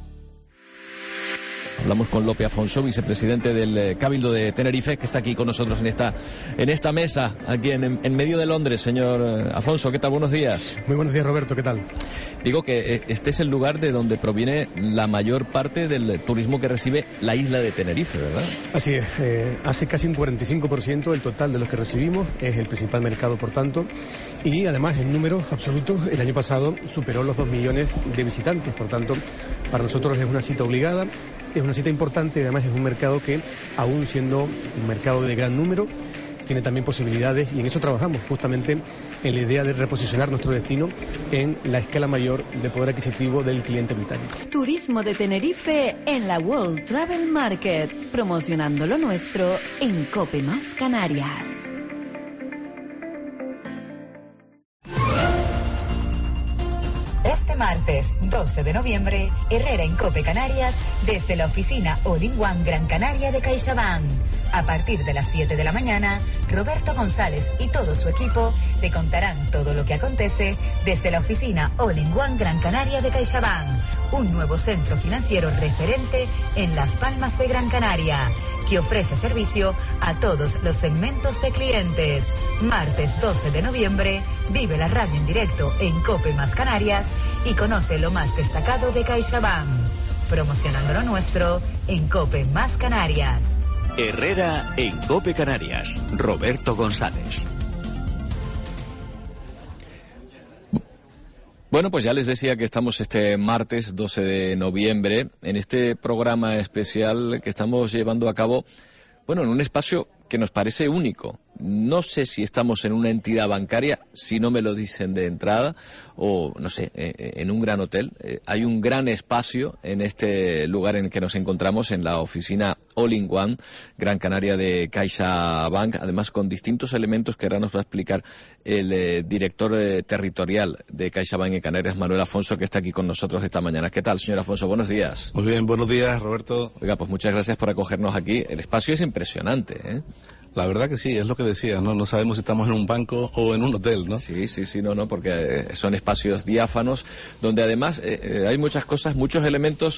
Hablamos con Lope Afonso, vicepresidente del Cabildo de Tenerife, que está aquí con nosotros en esta en esta mesa, aquí en, en medio de Londres. Señor Afonso, ¿qué tal? Buenos días. Muy buenos días, Roberto, ¿qué tal? Digo que este es el lugar de donde proviene la mayor parte del turismo que recibe la isla de Tenerife, ¿verdad? Así es, eh, hace casi un cuarenta y cinco por ciento del total de los que recibimos, es el principal mercado, por tanto, y además en números absolutos, el año pasado superó los dos millones de visitantes, por tanto, para nosotros es una cita obligada. Es una cita importante y además es un mercado que, aún siendo un mercado de gran número, tiene también posibilidades y en eso trabajamos, justamente en la idea de reposicionar nuestro destino en la escala mayor de poder adquisitivo del cliente británico. Turismo de Tenerife en la World Travel Market, promocionando lo nuestro en Cope Más Canarias. Este martes doce de noviembre, Herrera en Cope Canarias, desde la oficina All in One Gran Canaria de CaixaBank. A partir de las siete de la mañana, Roberto González y todo su equipo te contarán todo lo que acontece desde la oficina All in One Gran Canaria de CaixaBank, un nuevo centro financiero referente en Las Palmas de Gran Canaria, que ofrece servicio a todos los segmentos de clientes. Martes doce de noviembre, vive la radio en directo en Cope Más Canarias y conoce lo más destacado de CaixaBank, promocionando lo nuestro en Cope Más Canarias. Herrera en Cope Canarias, Roberto González. Bueno, pues ya les decía que estamos este martes doce de noviembre en este programa especial que estamos llevando a cabo, bueno, en un espacio que nos parece único. No sé si estamos en una entidad bancaria, si no me lo dicen de entrada, o no sé, eh, en un gran hotel. Eh, hay un gran espacio en este lugar en el que nos encontramos, en la oficina All in One Gran Canaria de CaixaBank, además con distintos elementos que ahora nos va a explicar el eh, director eh, territorial de CaixaBank en Canarias, Manuel Afonso, que está aquí con nosotros esta mañana. ¿Qué tal, señor Afonso? Buenos días. Muy bien, buenos días, Roberto. Oiga, pues muchas gracias por acogernos aquí. El espacio es impresionante, ¿eh? La verdad que sí, es lo que decía, ¿no? No sabemos si estamos en un banco o en un hotel, ¿no? Sí, sí, sí, no, no, porque son espacios diáfanos, donde además eh, hay muchas cosas, muchos elementos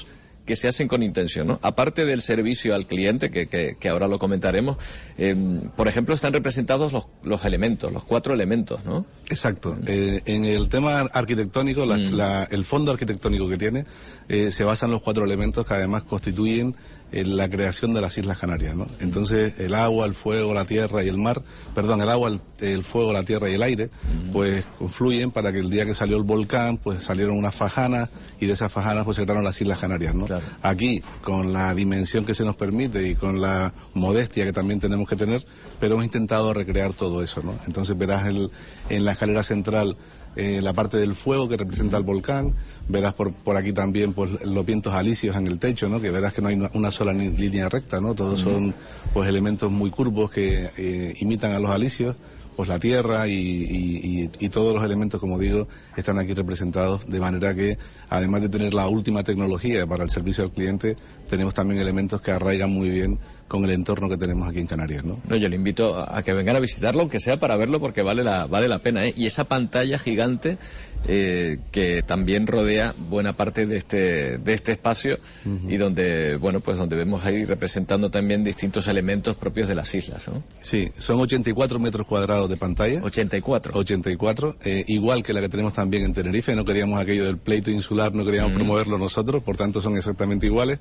que se hacen con intención, ¿no? Aparte del servicio al cliente, que, que, que ahora lo comentaremos, eh, por ejemplo, están representados los, los elementos, los cuatro elementos, ¿no? Exacto. Eh, en el tema arquitectónico, la, mm. la, el fondo arquitectónico que tiene, eh, se basa en los cuatro elementos que además constituyen en la creación de las Islas Canarias, ¿no? Entonces, el agua, el fuego, la tierra y el mar, perdón, el agua, el, el fuego, la tierra y el aire, uh-huh. pues confluyen para que el día que salió el volcán, pues salieron unas fajanas y de esas fajanas pues se crearon las Islas Canarias, ¿no? Claro. Aquí, con la dimensión que se nos permite y con la modestia que también tenemos que tener, pero hemos intentado recrear todo eso, ¿no? Entonces verás el, en la escalera central Eh, la parte del fuego que representa el volcán, verás por, por aquí también pues los vientos alisios en el techo, ¿no? Que verás que no hay una, una sola ni, línea recta, ¿no? Todos uh-huh. son pues elementos muy curvos que eh, imitan a los alisios, pues la tierra y, y, y, y todos los elementos, como digo, están aquí representados, de manera que además de tener la última tecnología para el servicio al cliente, tenemos también elementos que arraigan muy bien con el entorno que tenemos aquí en Canarias, ¿no? No, yo le invito a que vengan a visitarlo, aunque sea para verlo, porque vale la vale la pena, ¿eh? Y esa pantalla gigante eh, que también rodea buena parte de este de este espacio uh-huh. y donde, bueno, pues donde vemos ahí representando también distintos elementos propios de las islas, ¿no? Sí, son ochenta y cuatro metros cuadrados de pantalla. ochenta y cuatro. ochenta y cuatro, eh, igual que la que tenemos también en Tenerife. No queríamos aquello del pleito insular, no queríamos uh-huh. promoverlo nosotros, por tanto son exactamente iguales.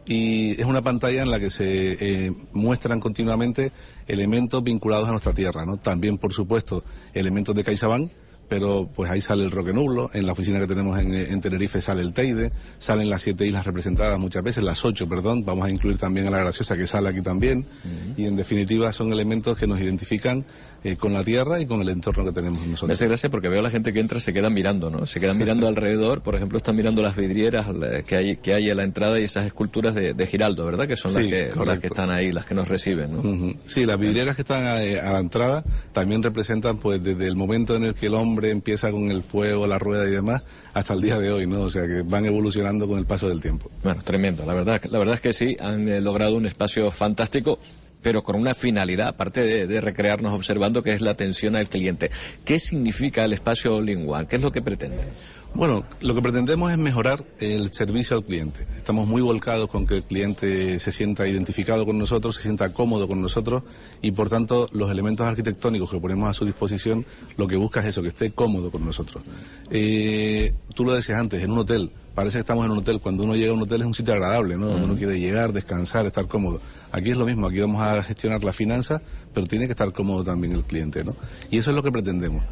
Y es una pantalla en la que se eh, muestran continuamente elementos vinculados a nuestra tierra, ¿no? También, por supuesto, elementos de CaixaBank, pero pues ahí sale el Roque Nublo, en la oficina que tenemos en, en Tenerife sale el Teide, salen las siete islas representadas muchas veces, las ocho, perdón, vamos a incluir también a la Graciosa que sale aquí también, uh-huh. y en definitiva son elementos que nos identifican eh, con la tierra y con el entorno que tenemos nosotros. Me hace gracia porque veo a la gente que entra, se quedan mirando, ¿no? Se quedan mirando alrededor, por ejemplo, están mirando las vidrieras que hay que hay a la entrada y esas esculturas de, de Giraldo, ¿verdad? Que son sí, las, que, las que están ahí, las que nos reciben, ¿no? Uh-huh. Sí, las vidrieras que están a, a la entrada también representan, pues, desde el momento en el que el hombre empieza con el fuego, la rueda y demás, hasta el día de hoy, ¿no? O sea, que van evolucionando con el paso del tiempo. Bueno, tremendo, la verdad, la verdad es que sí, han eh, logrado un espacio fantástico, pero con una finalidad, aparte de, de recrearnos observando, que es la atención al cliente. ¿Qué significa el espacio All in One? ¿Qué es lo que pretenden? Bueno, lo que pretendemos es mejorar el servicio al cliente. Estamos muy volcados con que el cliente se sienta identificado con nosotros, se sienta cómodo con nosotros y, por tanto, los elementos arquitectónicos que ponemos a su disposición, lo que busca es eso, que esté cómodo con nosotros. Eh, tú lo decías antes, en un hotel, parece que estamos en un hotel. Cuando uno llega a un hotel es un sitio agradable, ¿no? Donde uno quiere llegar, descansar, estar cómodo. Aquí es lo mismo, aquí vamos a gestionar la finanza, pero tiene que estar cómodo también el cliente, ¿no? Y eso es lo que pretendemos.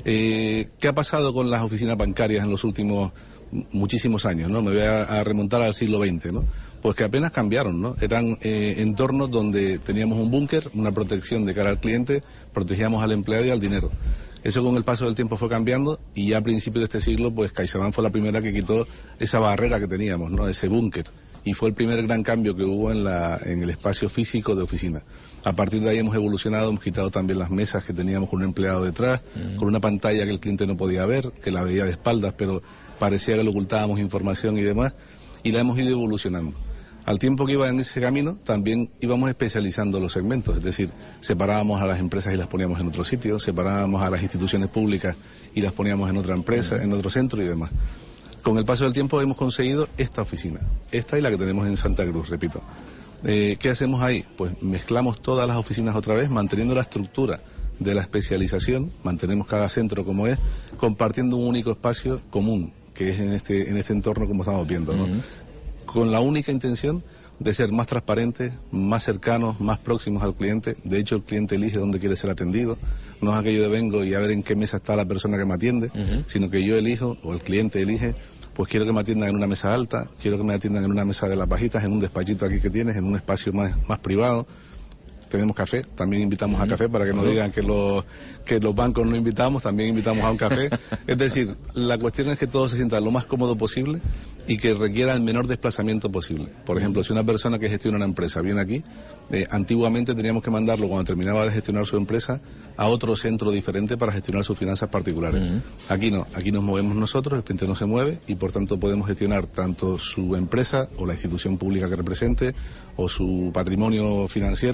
Eh, ¿Qué ha pasado con las oficinas bancarias en los últimos muchísimos años, ¿no? Me voy a, a remontar al siglo veinte, ¿no? Pues que apenas cambiaron, ¿no? Eran eh, entornos donde teníamos un búnker, una protección de cara al cliente, protegíamos al empleado y al dinero. Eso con el paso del tiempo fue cambiando y ya a principios de este siglo, pues CaixaBank fue la primera que quitó esa barrera que teníamos, ¿no? Ese búnker. Y fue el primer gran cambio que hubo en, la, en el espacio físico de oficina. A partir de ahí hemos evolucionado, hemos quitado también las mesas que teníamos con un empleado detrás, uh-huh. con una pantalla que el cliente no podía ver, que la veía de espaldas, pero parecía que le ocultábamos información y demás, y la hemos ido evolucionando. Al tiempo que iba en ese camino, también íbamos especializando los segmentos, es decir, separábamos a las empresas y las poníamos en otro sitio, separábamos a las instituciones públicas y las poníamos en otra empresa, uh-huh. en otro centro y demás. Con el paso del tiempo hemos conseguido esta oficina, esta y la que tenemos en Santa Cruz, repito. Eh, ¿Qué hacemos ahí? Pues mezclamos todas las oficinas otra vez, manteniendo la estructura de la especialización, mantenemos cada centro como es, compartiendo un único espacio común, que es en este, en este entorno como estamos viendo, ¿no? Uh-huh. Con la única intención de ser más transparentes, más cercanos, más próximos al cliente. De hecho, el cliente elige dónde quiere ser atendido. No es aquello de vengo y a ver en qué mesa está la persona que me atiende, uh-huh. sino que yo elijo, o el cliente elige, pues quiero que me atiendan en una mesa alta, quiero que me atiendan en una mesa de las bajitas, en un despachito aquí que tienes, en un espacio más, más privado. Tenemos café, también invitamos uh-huh. a café para que no digan que los, que los bancos no invitamos, también invitamos a un café. Es decir, la cuestión es que todo se sienta lo más cómodo posible y que requiera el menor desplazamiento posible. Por ejemplo, si una persona que gestiona una empresa viene aquí, eh, antiguamente teníamos que mandarlo cuando terminaba de gestionar su empresa a otro centro diferente para gestionar sus finanzas particulares. Uh-huh. Aquí no, aquí nos movemos nosotros, el cliente no se mueve y por tanto podemos gestionar tanto su empresa o la institución pública que represente o su patrimonio financiero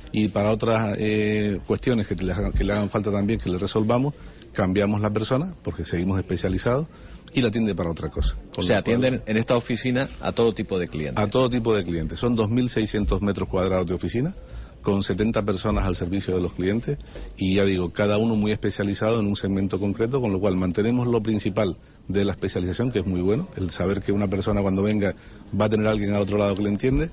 y para otras eh, cuestiones que le, hagan, que le hagan falta también que le resolvamos, cambiamos la persona porque seguimos especializados y la atiende para otra cosa. O sea, atienden en esta oficina a todo tipo de clientes. A todo tipo de clientes. Son dos mil seiscientos metros cuadrados de oficina con setenta personas al servicio de los clientes y ya digo, cada uno muy especializado en un segmento concreto, con lo cual mantenemos lo principal de la especialización, que es muy bueno, el saber que una persona cuando venga va a tener a alguien al otro lado que le entiende,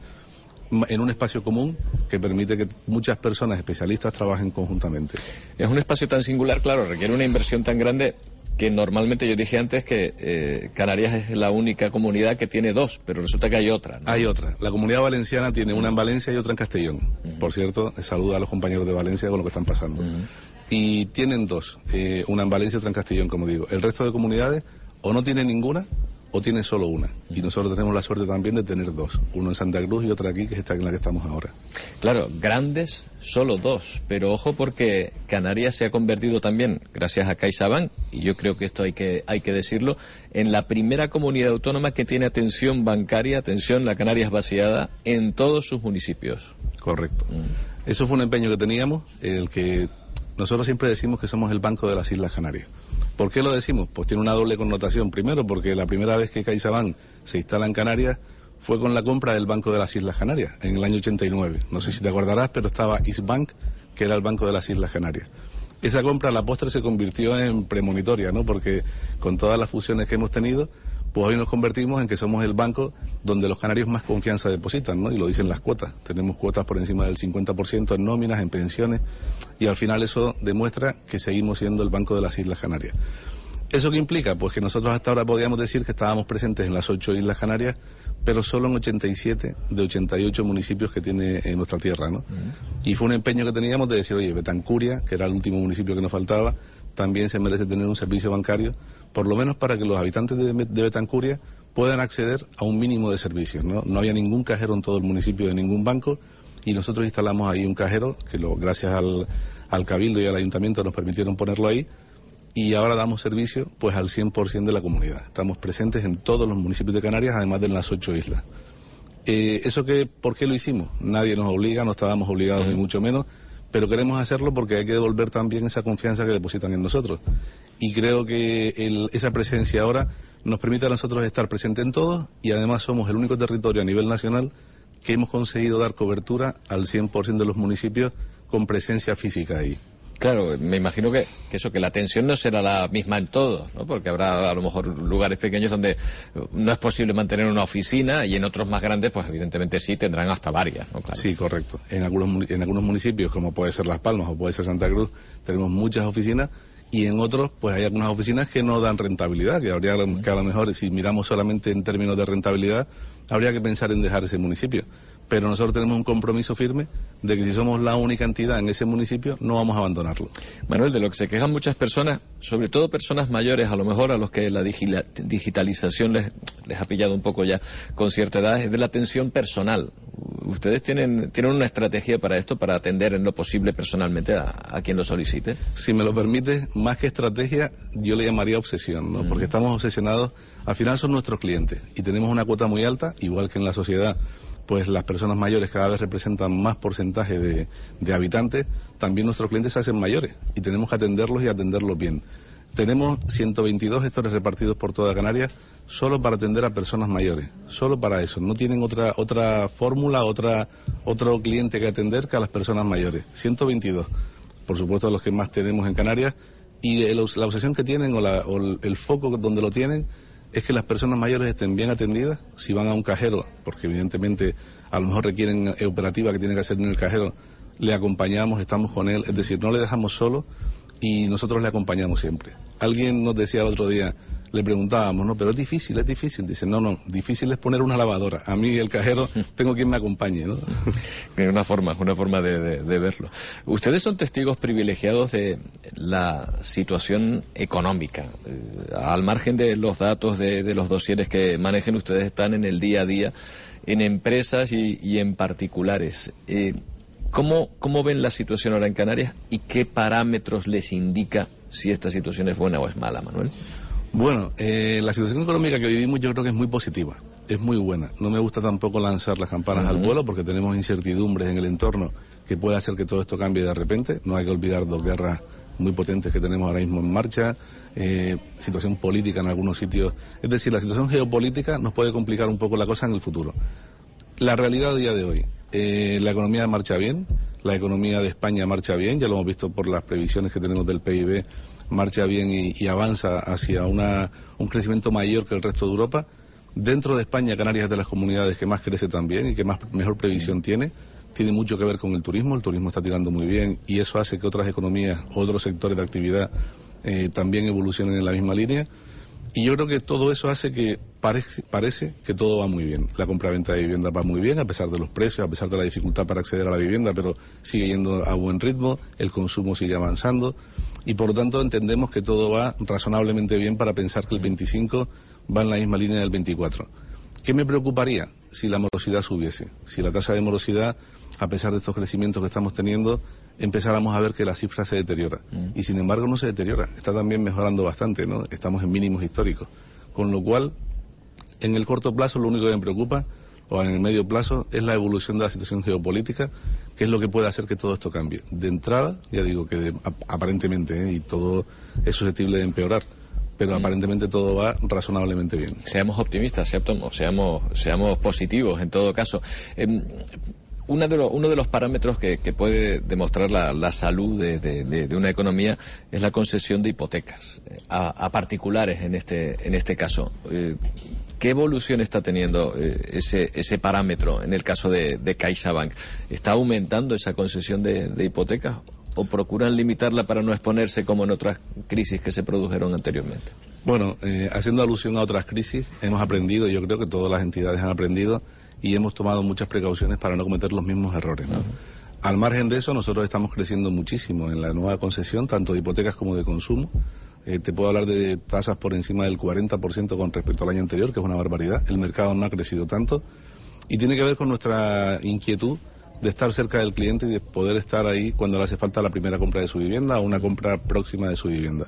en un espacio común que permite que muchas personas especialistas trabajen conjuntamente. Es un espacio tan singular, claro, requiere una inversión tan grande que normalmente yo dije antes que eh, Canarias es la única comunidad que tiene dos, pero resulta que hay otra, ¿no? Hay otra. La Comunidad Valenciana tiene una en Valencia y otra en Castellón. Uh-huh. Por cierto, saludo a los compañeros de Valencia con lo que están pasando. Uh-huh. Y tienen dos, eh, una en Valencia y otra en Castellón, como digo. El resto de comunidades o no tienen ninguna o tienen solo una. Y nosotros tenemos la suerte también de tener dos. Uno en Santa Cruz y otra aquí, que es esta en la que estamos ahora. Claro, grandes, solo dos. Pero ojo porque Canarias se ha convertido también, gracias a CaixaBank, y yo creo que esto hay que, hay que decirlo, en la primera comunidad autónoma que tiene atención bancaria, atención, la Canarias vaciada, en todos sus municipios. Correcto. Mm. Eso fue un empeño que teníamos, el que nosotros siempre decimos que somos el Banco de las Islas Canarias. ¿Por qué lo decimos? Pues tiene una doble connotación. Primero, porque la primera vez que CaixaBank se instala en Canarias fue con la compra del Banco de las Islas Canarias, en el año ochenta y nueve. No sé si te acordarás, pero estaba Isbank, que era el Banco de las Islas Canarias. Esa compra a la postre se convirtió en premonitoria, ¿no? Porque con todas las fusiones que hemos tenido, pues hoy nos convertimos en que somos el banco donde los canarios más confianza depositan, ¿no? Y lo dicen las cuotas. Tenemos cuotas por encima del cincuenta por ciento en nóminas, en pensiones, y al final eso demuestra que seguimos siendo el Banco de las Islas Canarias. ¿Eso qué implica? Pues que nosotros hasta ahora podíamos decir que estábamos presentes en las ocho Islas Canarias, pero solo en ochenta y siete de ochenta y ocho municipios que tiene en nuestra tierra, ¿no? Uh-huh. Y fue un empeño que teníamos de decir, oye, Betancuria, que era el último municipio que nos faltaba, también se merece tener un servicio bancario, por lo menos para que los habitantes de, de Betancuria puedan acceder a un mínimo de servicios, ¿no? No había ningún cajero en todo el municipio de ningún banco y nosotros instalamos ahí un cajero que lo, gracias al, al Cabildo y al Ayuntamiento nos permitieron ponerlo ahí y ahora damos servicio pues al cien por ciento de la comunidad. Estamos presentes en todos los municipios de Canarias, además de en las ocho islas. Eh, ¿Eso que, por qué lo hicimos? Nadie nos obliga, no estábamos obligados ni mucho menos, pero queremos hacerlo porque hay que devolver también esa confianza que depositan en nosotros. Y creo que el, esa presencia ahora nos permite a nosotros estar presentes en todos y además somos el único territorio a nivel nacional que hemos conseguido dar cobertura al cien por ciento de los municipios con presencia física ahí. Claro, me imagino que, que eso, que la atención no será la misma en todos, ¿no? Porque habrá a lo mejor lugares pequeños donde no es posible mantener una oficina y en otros más grandes, pues evidentemente sí tendrán hasta varias, ¿no? Claro. Sí, correcto. En algunos, en algunos municipios, como puede ser Las Palmas o puede ser Santa Cruz, tenemos muchas oficinas y en otros, pues hay algunas oficinas que no dan rentabilidad, que habría que a lo mejor, si miramos solamente en términos de rentabilidad, habría que pensar en dejar ese municipio. Pero nosotros tenemos un compromiso firme de que si somos la única entidad en ese municipio, no vamos a abandonarlo. Manuel, de lo que se quejan muchas personas, sobre todo personas mayores, a lo mejor a los que la digitalización les, les ha pillado un poco ya con cierta edad, es de la atención personal. ¿Ustedes tienen, tienen una estrategia para esto, para atender en lo posible personalmente a, a quien lo solicite? Si me lo permite, más que estrategia, yo le llamaría obsesión, ¿no? Mm. Porque estamos obsesionados, al final son nuestros clientes y tenemos una cuota muy alta, igual que en la sociedad. Pues las personas mayores cada vez representan más porcentaje de, de habitantes, también nuestros clientes se hacen mayores y tenemos que atenderlos y atenderlos bien. Tenemos ciento veintidós gestores repartidos por toda Canarias solo para atender a personas mayores, solo para eso. No tienen otra otra fórmula, otra otro cliente que atender que a las personas mayores. ciento veintidós, por supuesto los que más tenemos en Canarias, y el, la obsesión que tienen o, la, o el, el foco donde lo tienen es que las personas mayores estén bien atendidas. Si van a un cajero, porque evidentemente a lo mejor requieren operativa que tienen que hacer en el cajero, le acompañamos, estamos con él, es decir, no le dejamos solo y nosotros le acompañamos siempre. Alguien nos decía el otro día, le preguntábamos, no, pero es difícil, es difícil. Dice, no, no, difícil es poner una lavadora. A mí, el cajero, tengo quien me acompañe, ¿no? Es una forma, una forma de, de, de verlo. Ustedes son testigos privilegiados de la situación económica. Eh, al margen de los datos, de, de los dosieres que manejen, ustedes están en el día a día, en empresas y, y en particulares. Eh, ¿Cómo, ¿Cómo ven la situación ahora en Canarias y qué parámetros les indica si esta situación es buena o es mala, Manuel? Bueno, eh, la situación económica que vivimos yo creo que es muy positiva. es muy buena. No me gusta tampoco lanzar las campanas uh-huh. al vuelo porque tenemos incertidumbres en el entorno que puede hacer que todo esto cambie de repente. No hay que olvidar dos guerras muy potentes que tenemos ahora mismo en marcha, eh, situación política en algunos sitios. Es decir, la situación geopolítica nos puede complicar un poco la cosa en el futuro. La realidad a día de hoy, eh, la economía marcha bien, la economía de España marcha bien, ya lo hemos visto por las previsiones que tenemos del P I B, marcha bien y, y avanza hacia una, un crecimiento mayor que el resto de Europa. Dentro de España, Canarias es de las comunidades que más crece también y que más mejor previsión tiene. Tiene mucho que ver con el turismo, el turismo está tirando muy bien y eso hace que otras economías, otros sectores de actividad eh, también evolucionen en la misma línea. Y yo creo que todo eso hace que parece, parece que todo va muy bien. La compraventa de vivienda va muy bien, a pesar de los precios, a pesar de la dificultad para acceder a la vivienda, pero sigue yendo a buen ritmo, el consumo sigue avanzando y por lo tanto entendemos que todo va razonablemente bien para pensar que el veinticinco va en la misma línea del veinticuatro. ¿Qué me preocuparía? Si la morosidad subiese, si la tasa de morosidad, a pesar de estos crecimientos que estamos teniendo, empezáramos a ver que la cifra se deteriora. Mm. Y sin embargo no se deteriora, está también mejorando bastante, ¿no? Estamos en mínimos históricos. Con lo cual, en el corto plazo lo único que me preocupa, o en el medio plazo, es la evolución de la situación geopolítica, que es lo que puede hacer que todo esto cambie. De entrada, ya digo que de, aparentemente, ¿eh? y todo es susceptible de empeorar, pero aparentemente todo va razonablemente bien. Seamos optimistas, seamos, seamos, seamos positivos en todo caso. Eh, Una de lo, uno de los parámetros que, que puede demostrar la, la salud de, de, de una economía es la concesión de hipotecas a, a particulares en este, en este caso. Eh, ¿Qué evolución está teniendo eh, ese, ese parámetro en el caso de, de CaixaBank? ¿Está aumentando esa concesión de, de hipotecas o procuran limitarla para no exponerse como en otras crisis que se produjeron anteriormente? Bueno, eh, haciendo alusión a otras crisis, hemos aprendido, yo creo que todas las entidades han aprendido y hemos tomado muchas precauciones para no cometer los mismos errores, ¿no? Uh-huh. Al margen de eso, nosotros estamos creciendo muchísimo en la nueva concesión, tanto de hipotecas como de consumo. Eh, te puedo hablar de tasas por encima del cuarenta por ciento con respecto al año anterior, que es una barbaridad. El mercado no ha crecido tanto y tiene que ver con nuestra inquietud de estar cerca del cliente y de poder estar ahí cuando le hace falta la primera compra de su vivienda o una compra próxima de su vivienda.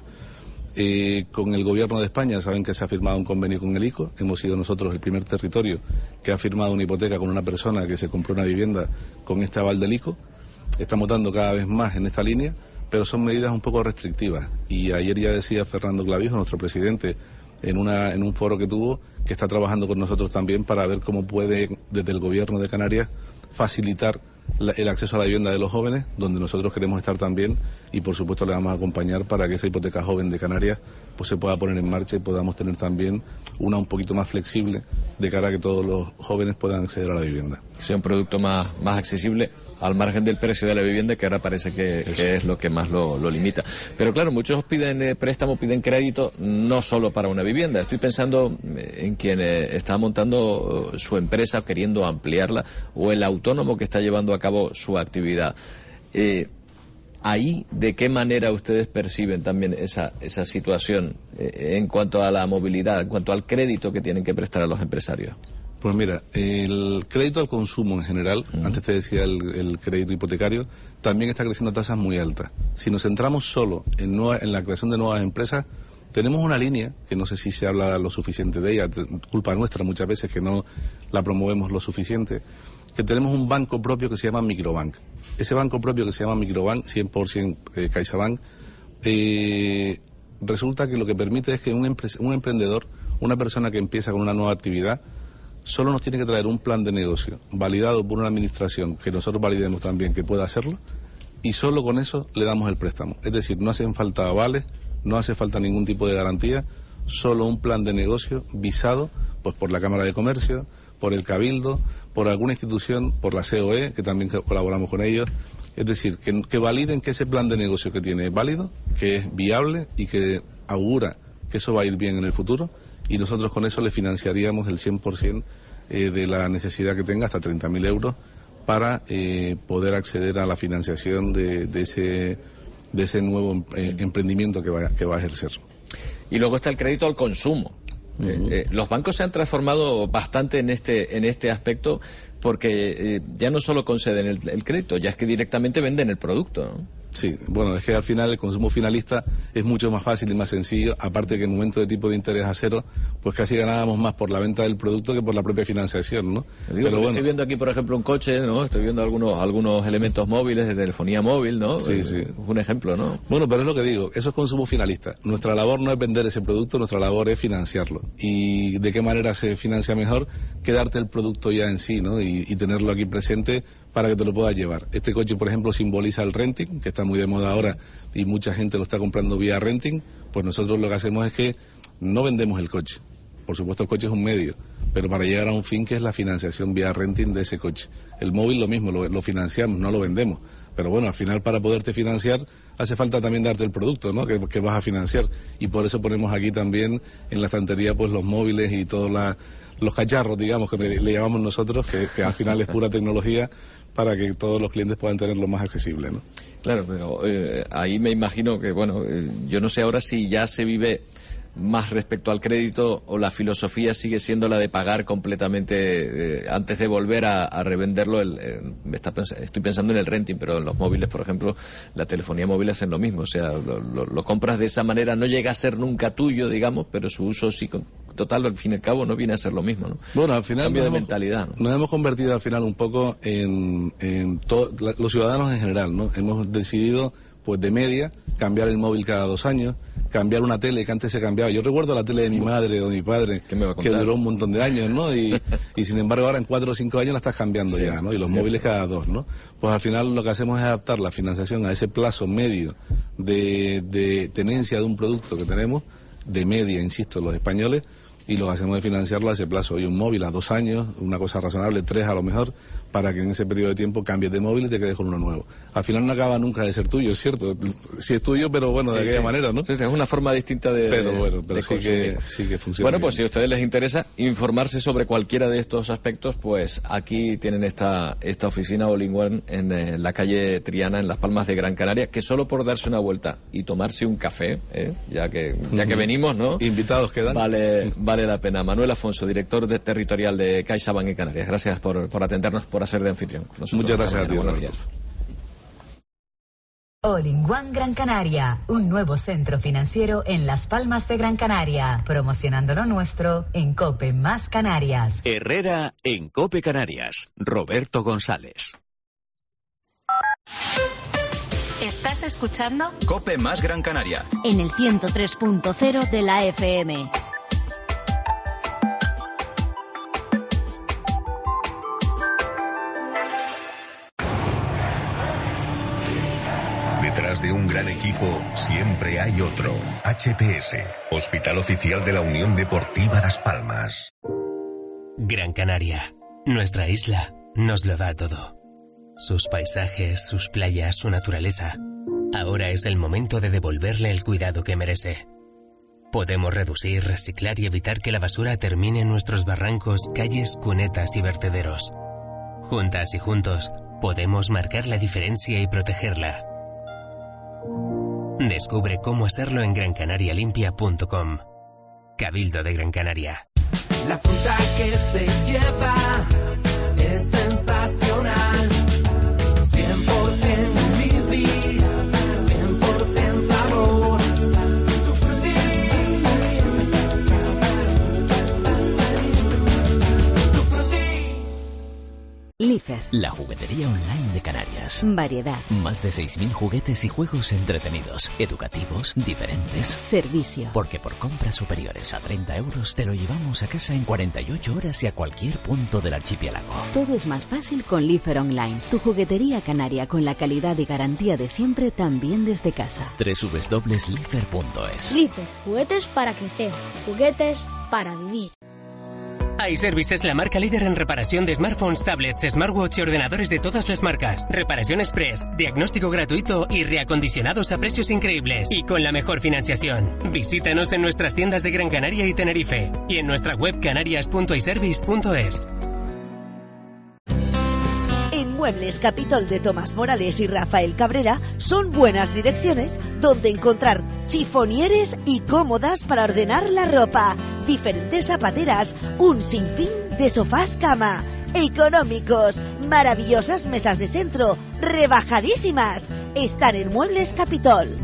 Eh, con el gobierno de España saben que se ha firmado un convenio con el I C O, hemos sido nosotros el primer territorio que ha firmado una hipoteca con una persona que se compró una vivienda con este aval del I C O, estamos dando cada vez más en esta línea, pero son medidas un poco restrictivas y ayer ya decía Fernando Clavijo, nuestro presidente, en, una, en un foro que tuvo, que está trabajando con nosotros también para ver cómo puede desde el gobierno de Canarias facilitar la, el acceso a la vivienda de los jóvenes, donde nosotros queremos estar también y por supuesto le vamos a acompañar para que esa hipoteca joven de Canarias pues se pueda poner en marcha y podamos tener también una un poquito más flexible de cara a que todos los jóvenes puedan acceder a la vivienda. Sea un producto más, más accesible al margen del precio de la vivienda, que ahora parece que, que es lo que más lo, lo limita. Pero claro, muchos piden eh, préstamo, piden crédito, no solo para una vivienda. Estoy pensando en quien eh, está montando su empresa, queriendo ampliarla, o el autónomo que está llevando a cabo su actividad. Eh, ahí, ¿de qué manera ustedes perciben también esa, esa situación eh, en cuanto a la movilidad, en cuanto al crédito que tienen que prestar a los empresarios? Pues mira, el crédito al consumo en general, uh-huh. antes te decía el, el crédito hipotecario, también está creciendo a tasas muy altas. Si nos centramos solo en, nueva, en la creación de nuevas empresas, tenemos una línea, que no sé si se habla lo suficiente de ella, culpa nuestra muchas veces que no la promovemos lo suficiente, que tenemos un banco propio que se llama Microbank. Ese banco propio que se llama Microbank, cien por ciento eh, CaixaBank, eh, resulta que lo que permite es que un, empre- un emprendedor, una persona que empieza con una nueva actividad, solo nos tiene que traer un plan de negocio validado por una administración que nosotros validemos también que pueda hacerlo y solo con eso le damos el préstamo. Es decir, no hacen falta avales, no hace falta ningún tipo de garantía, solo un plan de negocio visado pues por la Cámara de Comercio, por el Cabildo, por alguna institución, por la C O E, que también colaboramos con ellos. Es decir, que, que validen que ese plan de negocio que tiene es válido, que es viable y que augura que eso va a ir bien en el futuro. Y nosotros con eso le financiaríamos el cien por ciento eh, de la necesidad que tenga, hasta treinta mil euros, para eh, poder acceder a la financiación de, de, ese, de ese nuevo eh, emprendimiento que va, que va a ejercer. Y luego está el crédito al consumo. Uh-huh. eh, eh, los bancos se han transformado bastante en este, en este aspecto, porque eh, ya no solo conceden el, el crédito, ya es que directamente venden el producto, ¿no? Sí, bueno, es que al final el consumo finalista es mucho más fácil y más sencillo, aparte que en el momento de tipo de interés a cero, pues casi ganábamos más por la venta del producto que por la propia financiación, ¿no? Digo, pero bueno. Estoy viendo aquí, por ejemplo, un coche, ¿no? Estoy viendo algunos algunos elementos móviles de telefonía móvil, ¿no? Sí, sí. Un ejemplo, ¿no? Bueno, pero es lo que digo, eso es consumo finalista. Nuestra labor no es vender ese producto, nuestra labor es financiarlo. ¿Y de qué manera se financia mejor? Que darte el producto ya en sí, ¿no? Y, y tenerlo aquí presente para que te lo puedas llevar. Este coche, por ejemplo, simboliza el renting, que está muy de moda ahora y mucha gente lo está comprando vía renting. Pues nosotros lo que hacemos es que no vendemos el coche. Por supuesto, el coche es un medio, pero para llegar a un fin que es la financiación vía renting de ese coche. El móvil lo mismo, lo, lo financiamos, no lo vendemos. Pero bueno, al final para poderte financiar hace falta también darte el producto, ¿no? Que, que vas a financiar. Y por eso ponemos aquí también en la estantería pues los móviles y todos la, los cacharros, digamos, que le, le llamamos nosotros, que, que al final es pura tecnología, para que todos los clientes puedan tenerlo más accesible, ¿no? Claro, pero eh, ahí me imagino que, bueno, eh, yo no sé ahora si ya se vive más respecto al crédito o la filosofía sigue siendo la de pagar completamente eh, antes de volver a, a revenderlo. El, el, me está pens estoy pensando en el renting, pero en los móviles, por ejemplo, la telefonía móvil hacen lo mismo. O sea, lo, lo, lo compras de esa manera, no llega a ser nunca tuyo, digamos, pero su uso sí, total, al fin y al cabo, no viene a ser lo mismo, ¿no? Bueno, al final cambio de hemos, mentalidad, ¿no? Nos hemos convertido al final un poco en, en todo, la, los ciudadanos en general, ¿no? Hemos decidido, pues de media, cambiar el móvil cada dos años, cambiar una tele que antes se cambiaba. Yo recuerdo la tele de mi madre o de mi padre, que duró un montón de años, ¿no? Y, y sin embargo ahora en cuatro o cinco años la estás cambiando, sí, ya, ¿no? Y los móviles cada dos, ¿no? Pues al final lo que hacemos es adaptar la financiación a ese plazo medio de, de tenencia de un producto que tenemos, de media, insisto, los españoles, y lo que hacemos es financiarlo a ese plazo. Hoy un móvil a dos años, una cosa razonable, tres a lo mejor, para que en ese periodo de tiempo cambies de móvil y te quedes con uno nuevo. Al final no acaba nunca de ser tuyo, es cierto. Sí es tuyo, pero bueno, de sí, aquella sí. manera, ¿no? Sí, sí, es una forma distinta de Pero bueno, pero de sí, que, sí que funciona. Bueno, bien. pues si a ustedes les interesa informarse sobre cualquiera de estos aspectos, pues aquí tienen esta esta oficina All in One en eh, la calle Triana, en Las Palmas de Gran Canaria, que solo por darse una vuelta y tomarse un café, ¿eh? ya que ya que venimos, ¿no? Invitados quedan. Vale, vale la pena. Manuel Afonso, director de territorial de CaixaBank en Canarias. Gracias por, por atendernos, por hacer de anfitrión. Nosotros, muchas gracias a ti. Buenos días. All in One Gran Canaria, un nuevo centro financiero en Las Palmas de Gran Canaria, promocionando lo nuestro en COPE más Canarias. Herrera en COPE Canarias, Roberto González. ¿Estás escuchando? COPE más Gran Canaria. En el ciento tres punto cero de la F M. Detrás de un gran equipo siempre hay otro. H P S, Hospital Oficial de la Unión Deportiva Las Palmas. Gran Canaria, nuestra isla, nos lo da todo. Sus paisajes, sus playas, su naturaleza. Ahora es el momento de devolverle el cuidado que merece. Podemos reducir, reciclar y evitar que la basura termine en nuestros barrancos, calles, cunetas y vertederos. Juntas y juntos, podemos marcar la diferencia y protegerla. Descubre cómo hacerlo en gran canaria limpia punto com. Cabildo de Gran Canaria. La fruta que se lleva es sensacional. cien por ciento Libis, cien por ciento sabor. Tu frutí. Tu frutí. Lifer, la juguetería online de Canarias. Variedad. Más de seis mil juguetes y juegos entretenidos, educativos, diferentes. Servicio. Porque por compras superiores a treinta euros te lo llevamos a casa en cuarenta y ocho horas y a cualquier punto del archipiélago. Todo es más fácil con Lifer Online, tu juguetería canaria con la calidad y garantía de siempre, también desde casa. doble u doble u doble u punto lifer punto es. Lifer, juguetes para crecer, juguetes para vivir. iService es la marca líder en reparación de smartphones, tablets, smartwatch y ordenadores de todas las marcas. Reparación express, diagnóstico gratuito y reacondicionados a precios increíbles. Y con la mejor financiación. Visítanos en nuestras tiendas de Gran Canaria y Tenerife. Y en nuestra web canarias punto iservice punto es. En Muebles Capitol de Tomás Morales y Rafael Cabrera son buenas direcciones donde encontrar chifonieres y cómodas para ordenar la ropa, diferentes zapateras, un sinfín de sofás cama. económicos, maravillosas mesas de centro, rebajadísimas. Están en Muebles Capitol.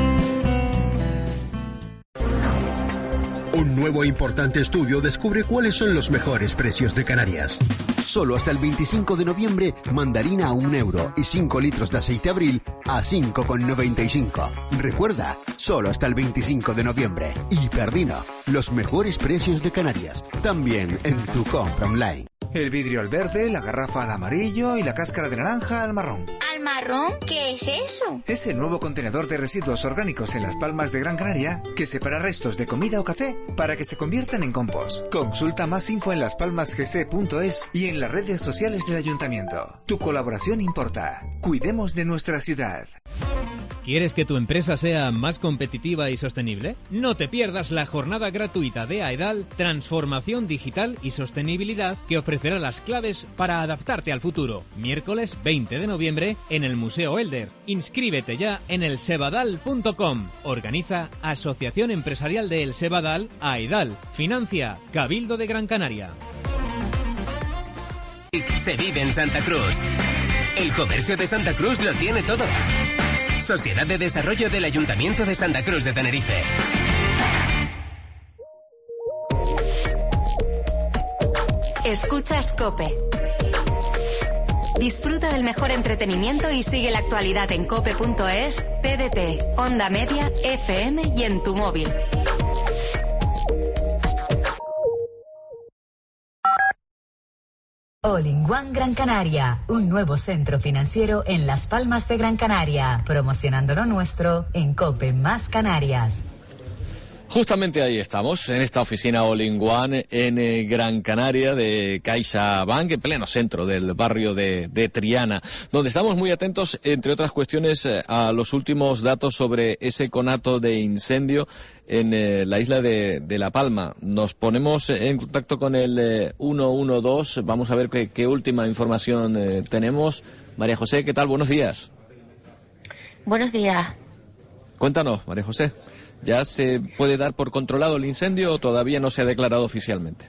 Un nuevo e importante estudio descubre cuáles son los mejores precios de Canarias. Solo hasta el veinticinco de noviembre, mandarina a un euro y cinco litros de aceite Abril a cinco con noventa y cinco. Recuerda, solo hasta el veinticinco de noviembre. Hiperdino, los mejores precios de Canarias, también en tu compra online. El vidrio al verde, la garrafa al amarillo y la cáscara de naranja al marrón. ¿Al marrón? ¿Qué es eso? Es el nuevo contenedor de residuos orgánicos en Las Palmas de Gran Canaria que separa restos de comida o café para que se conviertan en compost. Consulta más info en laspalmasgc punto es y en las redes sociales del Ayuntamiento. Tu colaboración importa. Cuidemos de nuestra ciudad. ¿Quieres que tu empresa sea más competitiva y sostenible? No te pierdas la jornada gratuita de AEDAL Transformación Digital y Sostenibilidad que ofrecerá las claves para adaptarte al futuro. Miércoles veinte de noviembre en el Museo Elder. Inscríbete ya en el sebadal punto com. Organiza Asociación Empresarial de El Sebadal, AEDAL. Financia Cabildo de Gran Canaria. Se vive en Santa Cruz. El comercio de Santa Cruz lo tiene todo. Sociedad de Desarrollo del Ayuntamiento de Santa Cruz de Tenerife. Escuchas COPE. Disfruta del mejor entretenimiento y sigue la actualidad en cope punto es, T D T, Onda Media, F M y en tu móvil. All in One Gran Canaria, un nuevo centro financiero en Las Palmas de Gran Canaria, promocionando lo nuestro en COPE Más Canarias. Justamente ahí estamos, en esta oficina All in One en eh, Gran Canaria de CaixaBank, en pleno centro del barrio de, de Triana, donde estamos muy atentos, entre otras cuestiones, eh, a los últimos datos sobre ese conato de incendio en eh, la isla de, de La Palma. Nos ponemos en contacto con el eh, ciento doce, vamos a ver qué, qué última información eh, tenemos. María José, ¿qué tal? Buenos días. Buenos días. Cuéntanos, María José. ¿Ya se puede dar por controlado el incendio o todavía no se ha declarado oficialmente?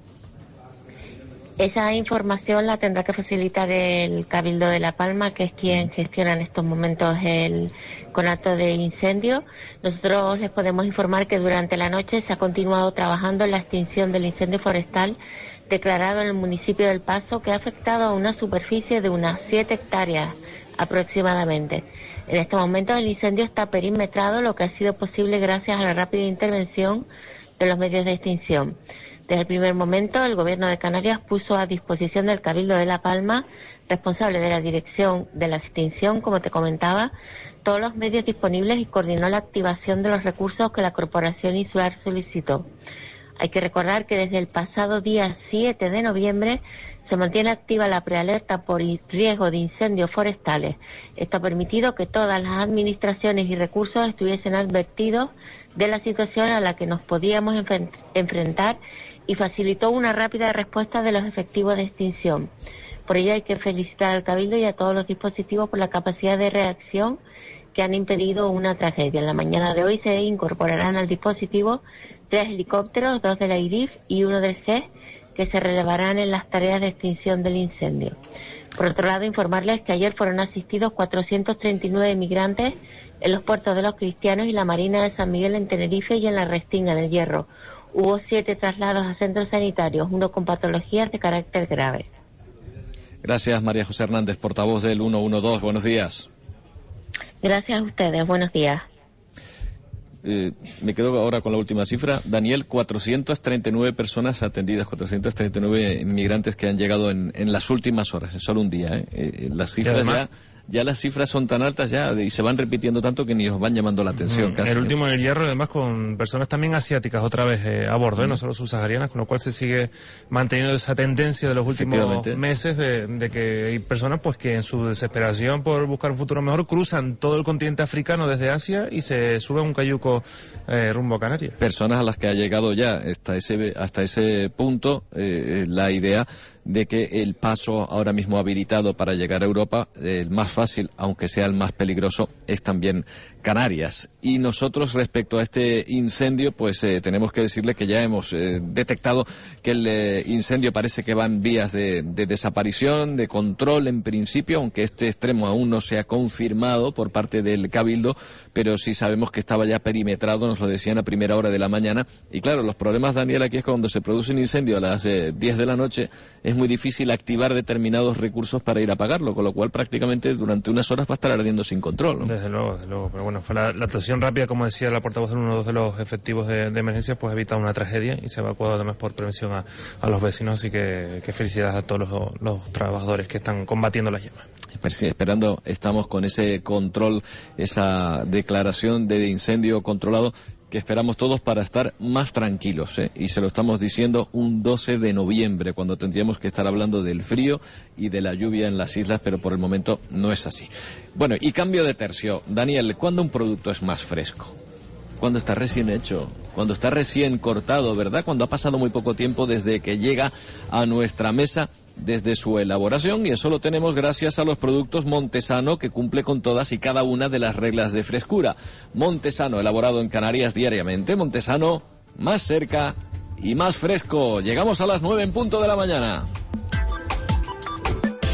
Esa información la tendrá que facilitar el Cabildo de La Palma, que es quien gestiona en estos momentos el conato de incendio. Nosotros les podemos informar que durante la noche se ha continuado trabajando en la extinción del incendio forestal declarado en el municipio del Paso, que ha afectado a una superficie de unas siete hectáreas aproximadamente. En este momento el incendio está perimetrado, lo que ha sido posible gracias a la rápida intervención de los medios de extinción. Desde el primer momento, el Gobierno de Canarias puso a disposición del Cabildo de La Palma, responsable de la dirección de la extinción, como te comentaba, todos los medios disponibles y coordinó la activación de los recursos que la Corporación Insular solicitó. Hay que recordar que desde el pasado día siete de noviembre se mantiene activa la prealerta por riesgo de incendios forestales. Esto ha permitido que todas las administraciones y recursos estuviesen advertidos de la situación a la que nos podíamos enfren- enfrentar y facilitó una rápida respuesta de los efectivos de extinción. Por ello hay que felicitar al Cabildo y a todos los dispositivos por la capacidad de reacción que han impedido una tragedia. En la mañana de hoy se incorporarán al dispositivo tres helicópteros, dos de la I R I F y uno del C E S, que se relevarán en las tareas de extinción del incendio. Por otro lado, informarles que ayer fueron asistidos cuatrocientos treinta y nueve migrantes en los puertos de Los Cristianos y la Marina de San Miguel en Tenerife y en la Restinga, en el Hierro. Hubo siete traslados a centros sanitarios, uno con patologías de carácter grave. Gracias, María José Hernández, portavoz del ciento doce. Buenos días. Gracias a ustedes. Buenos días. Eh, me quedo ahora con la última cifra. Daniel, cuatrocientas treinta y nueve personas atendidas, cuatrocientas treinta y nueve inmigrantes que han llegado en, en las últimas horas, en solo un día. ¿eh? Eh, las cifras además, ya... Ya las cifras son tan altas ya y se van repitiendo tanto que ni os van llamando la atención. Mm, casi, el último en el Hierro, además, con personas también asiáticas otra vez eh, a bordo, ¿eh? No solo subsaharianas, con lo cual se sigue manteniendo esa tendencia de los últimos meses de, de que hay personas pues que en su desesperación por buscar un futuro mejor cruzan todo el continente africano desde Asia y se suben un cayuco eh, rumbo a Canarias. Personas a las que ha llegado ya hasta ese, hasta ese punto eh, la idea de que el paso ahora mismo habilitado para llegar a Europa, el más fácil, aunque sea el más peligroso, es también Canarias. Y nosotros, respecto a este incendio, pues eh, tenemos que decirle que ya hemos eh, detectado que el eh, incendio parece que va en vías de, de desaparición, de control en principio, aunque este extremo aún no se ha confirmado por parte del Cabildo, pero sí sabemos que estaba ya perimetrado, nos lo decían a primera hora de la mañana. Y claro, los problemas, Daniel, aquí es que cuando se produce un incendio a las eh, diez de la noche, es muy difícil activar determinados recursos para ir a apagarlo, con lo cual prácticamente durante unas horas va a estar ardiendo sin control, ¿no? Desde luego, desde luego, pero bueno, fue la, la actuación rápida, como decía la portavoz de uno de los efectivos de, de emergencia, pues evita una tragedia y se ha evacuado además por prevención a, a los vecinos, así que, que felicidades a todos los, los trabajadores que están combatiendo las llamas. Pues sí, esperando, estamos con ese control, esa declaración de incendio controlado que esperamos todos para estar más tranquilos, ¿eh? Y se lo estamos diciendo un doce de noviembre, cuando tendríamos que estar hablando del frío y de la lluvia en las islas, pero por el momento no es así. Bueno, y cambio de tercio. Daniel, ¿cuándo un producto es más fresco? Cuando está recién hecho, cuando está recién cortado, ¿verdad? Cuando ha pasado muy poco tiempo desde que llega a nuestra mesa, desde su elaboración, y eso lo tenemos gracias a los productos Montesano, que cumple con todas y cada una de las reglas de frescura. Montesano, elaborado en Canarias diariamente. Montesano, más cerca y más fresco. Llegamos a las nueve en punto de la mañana.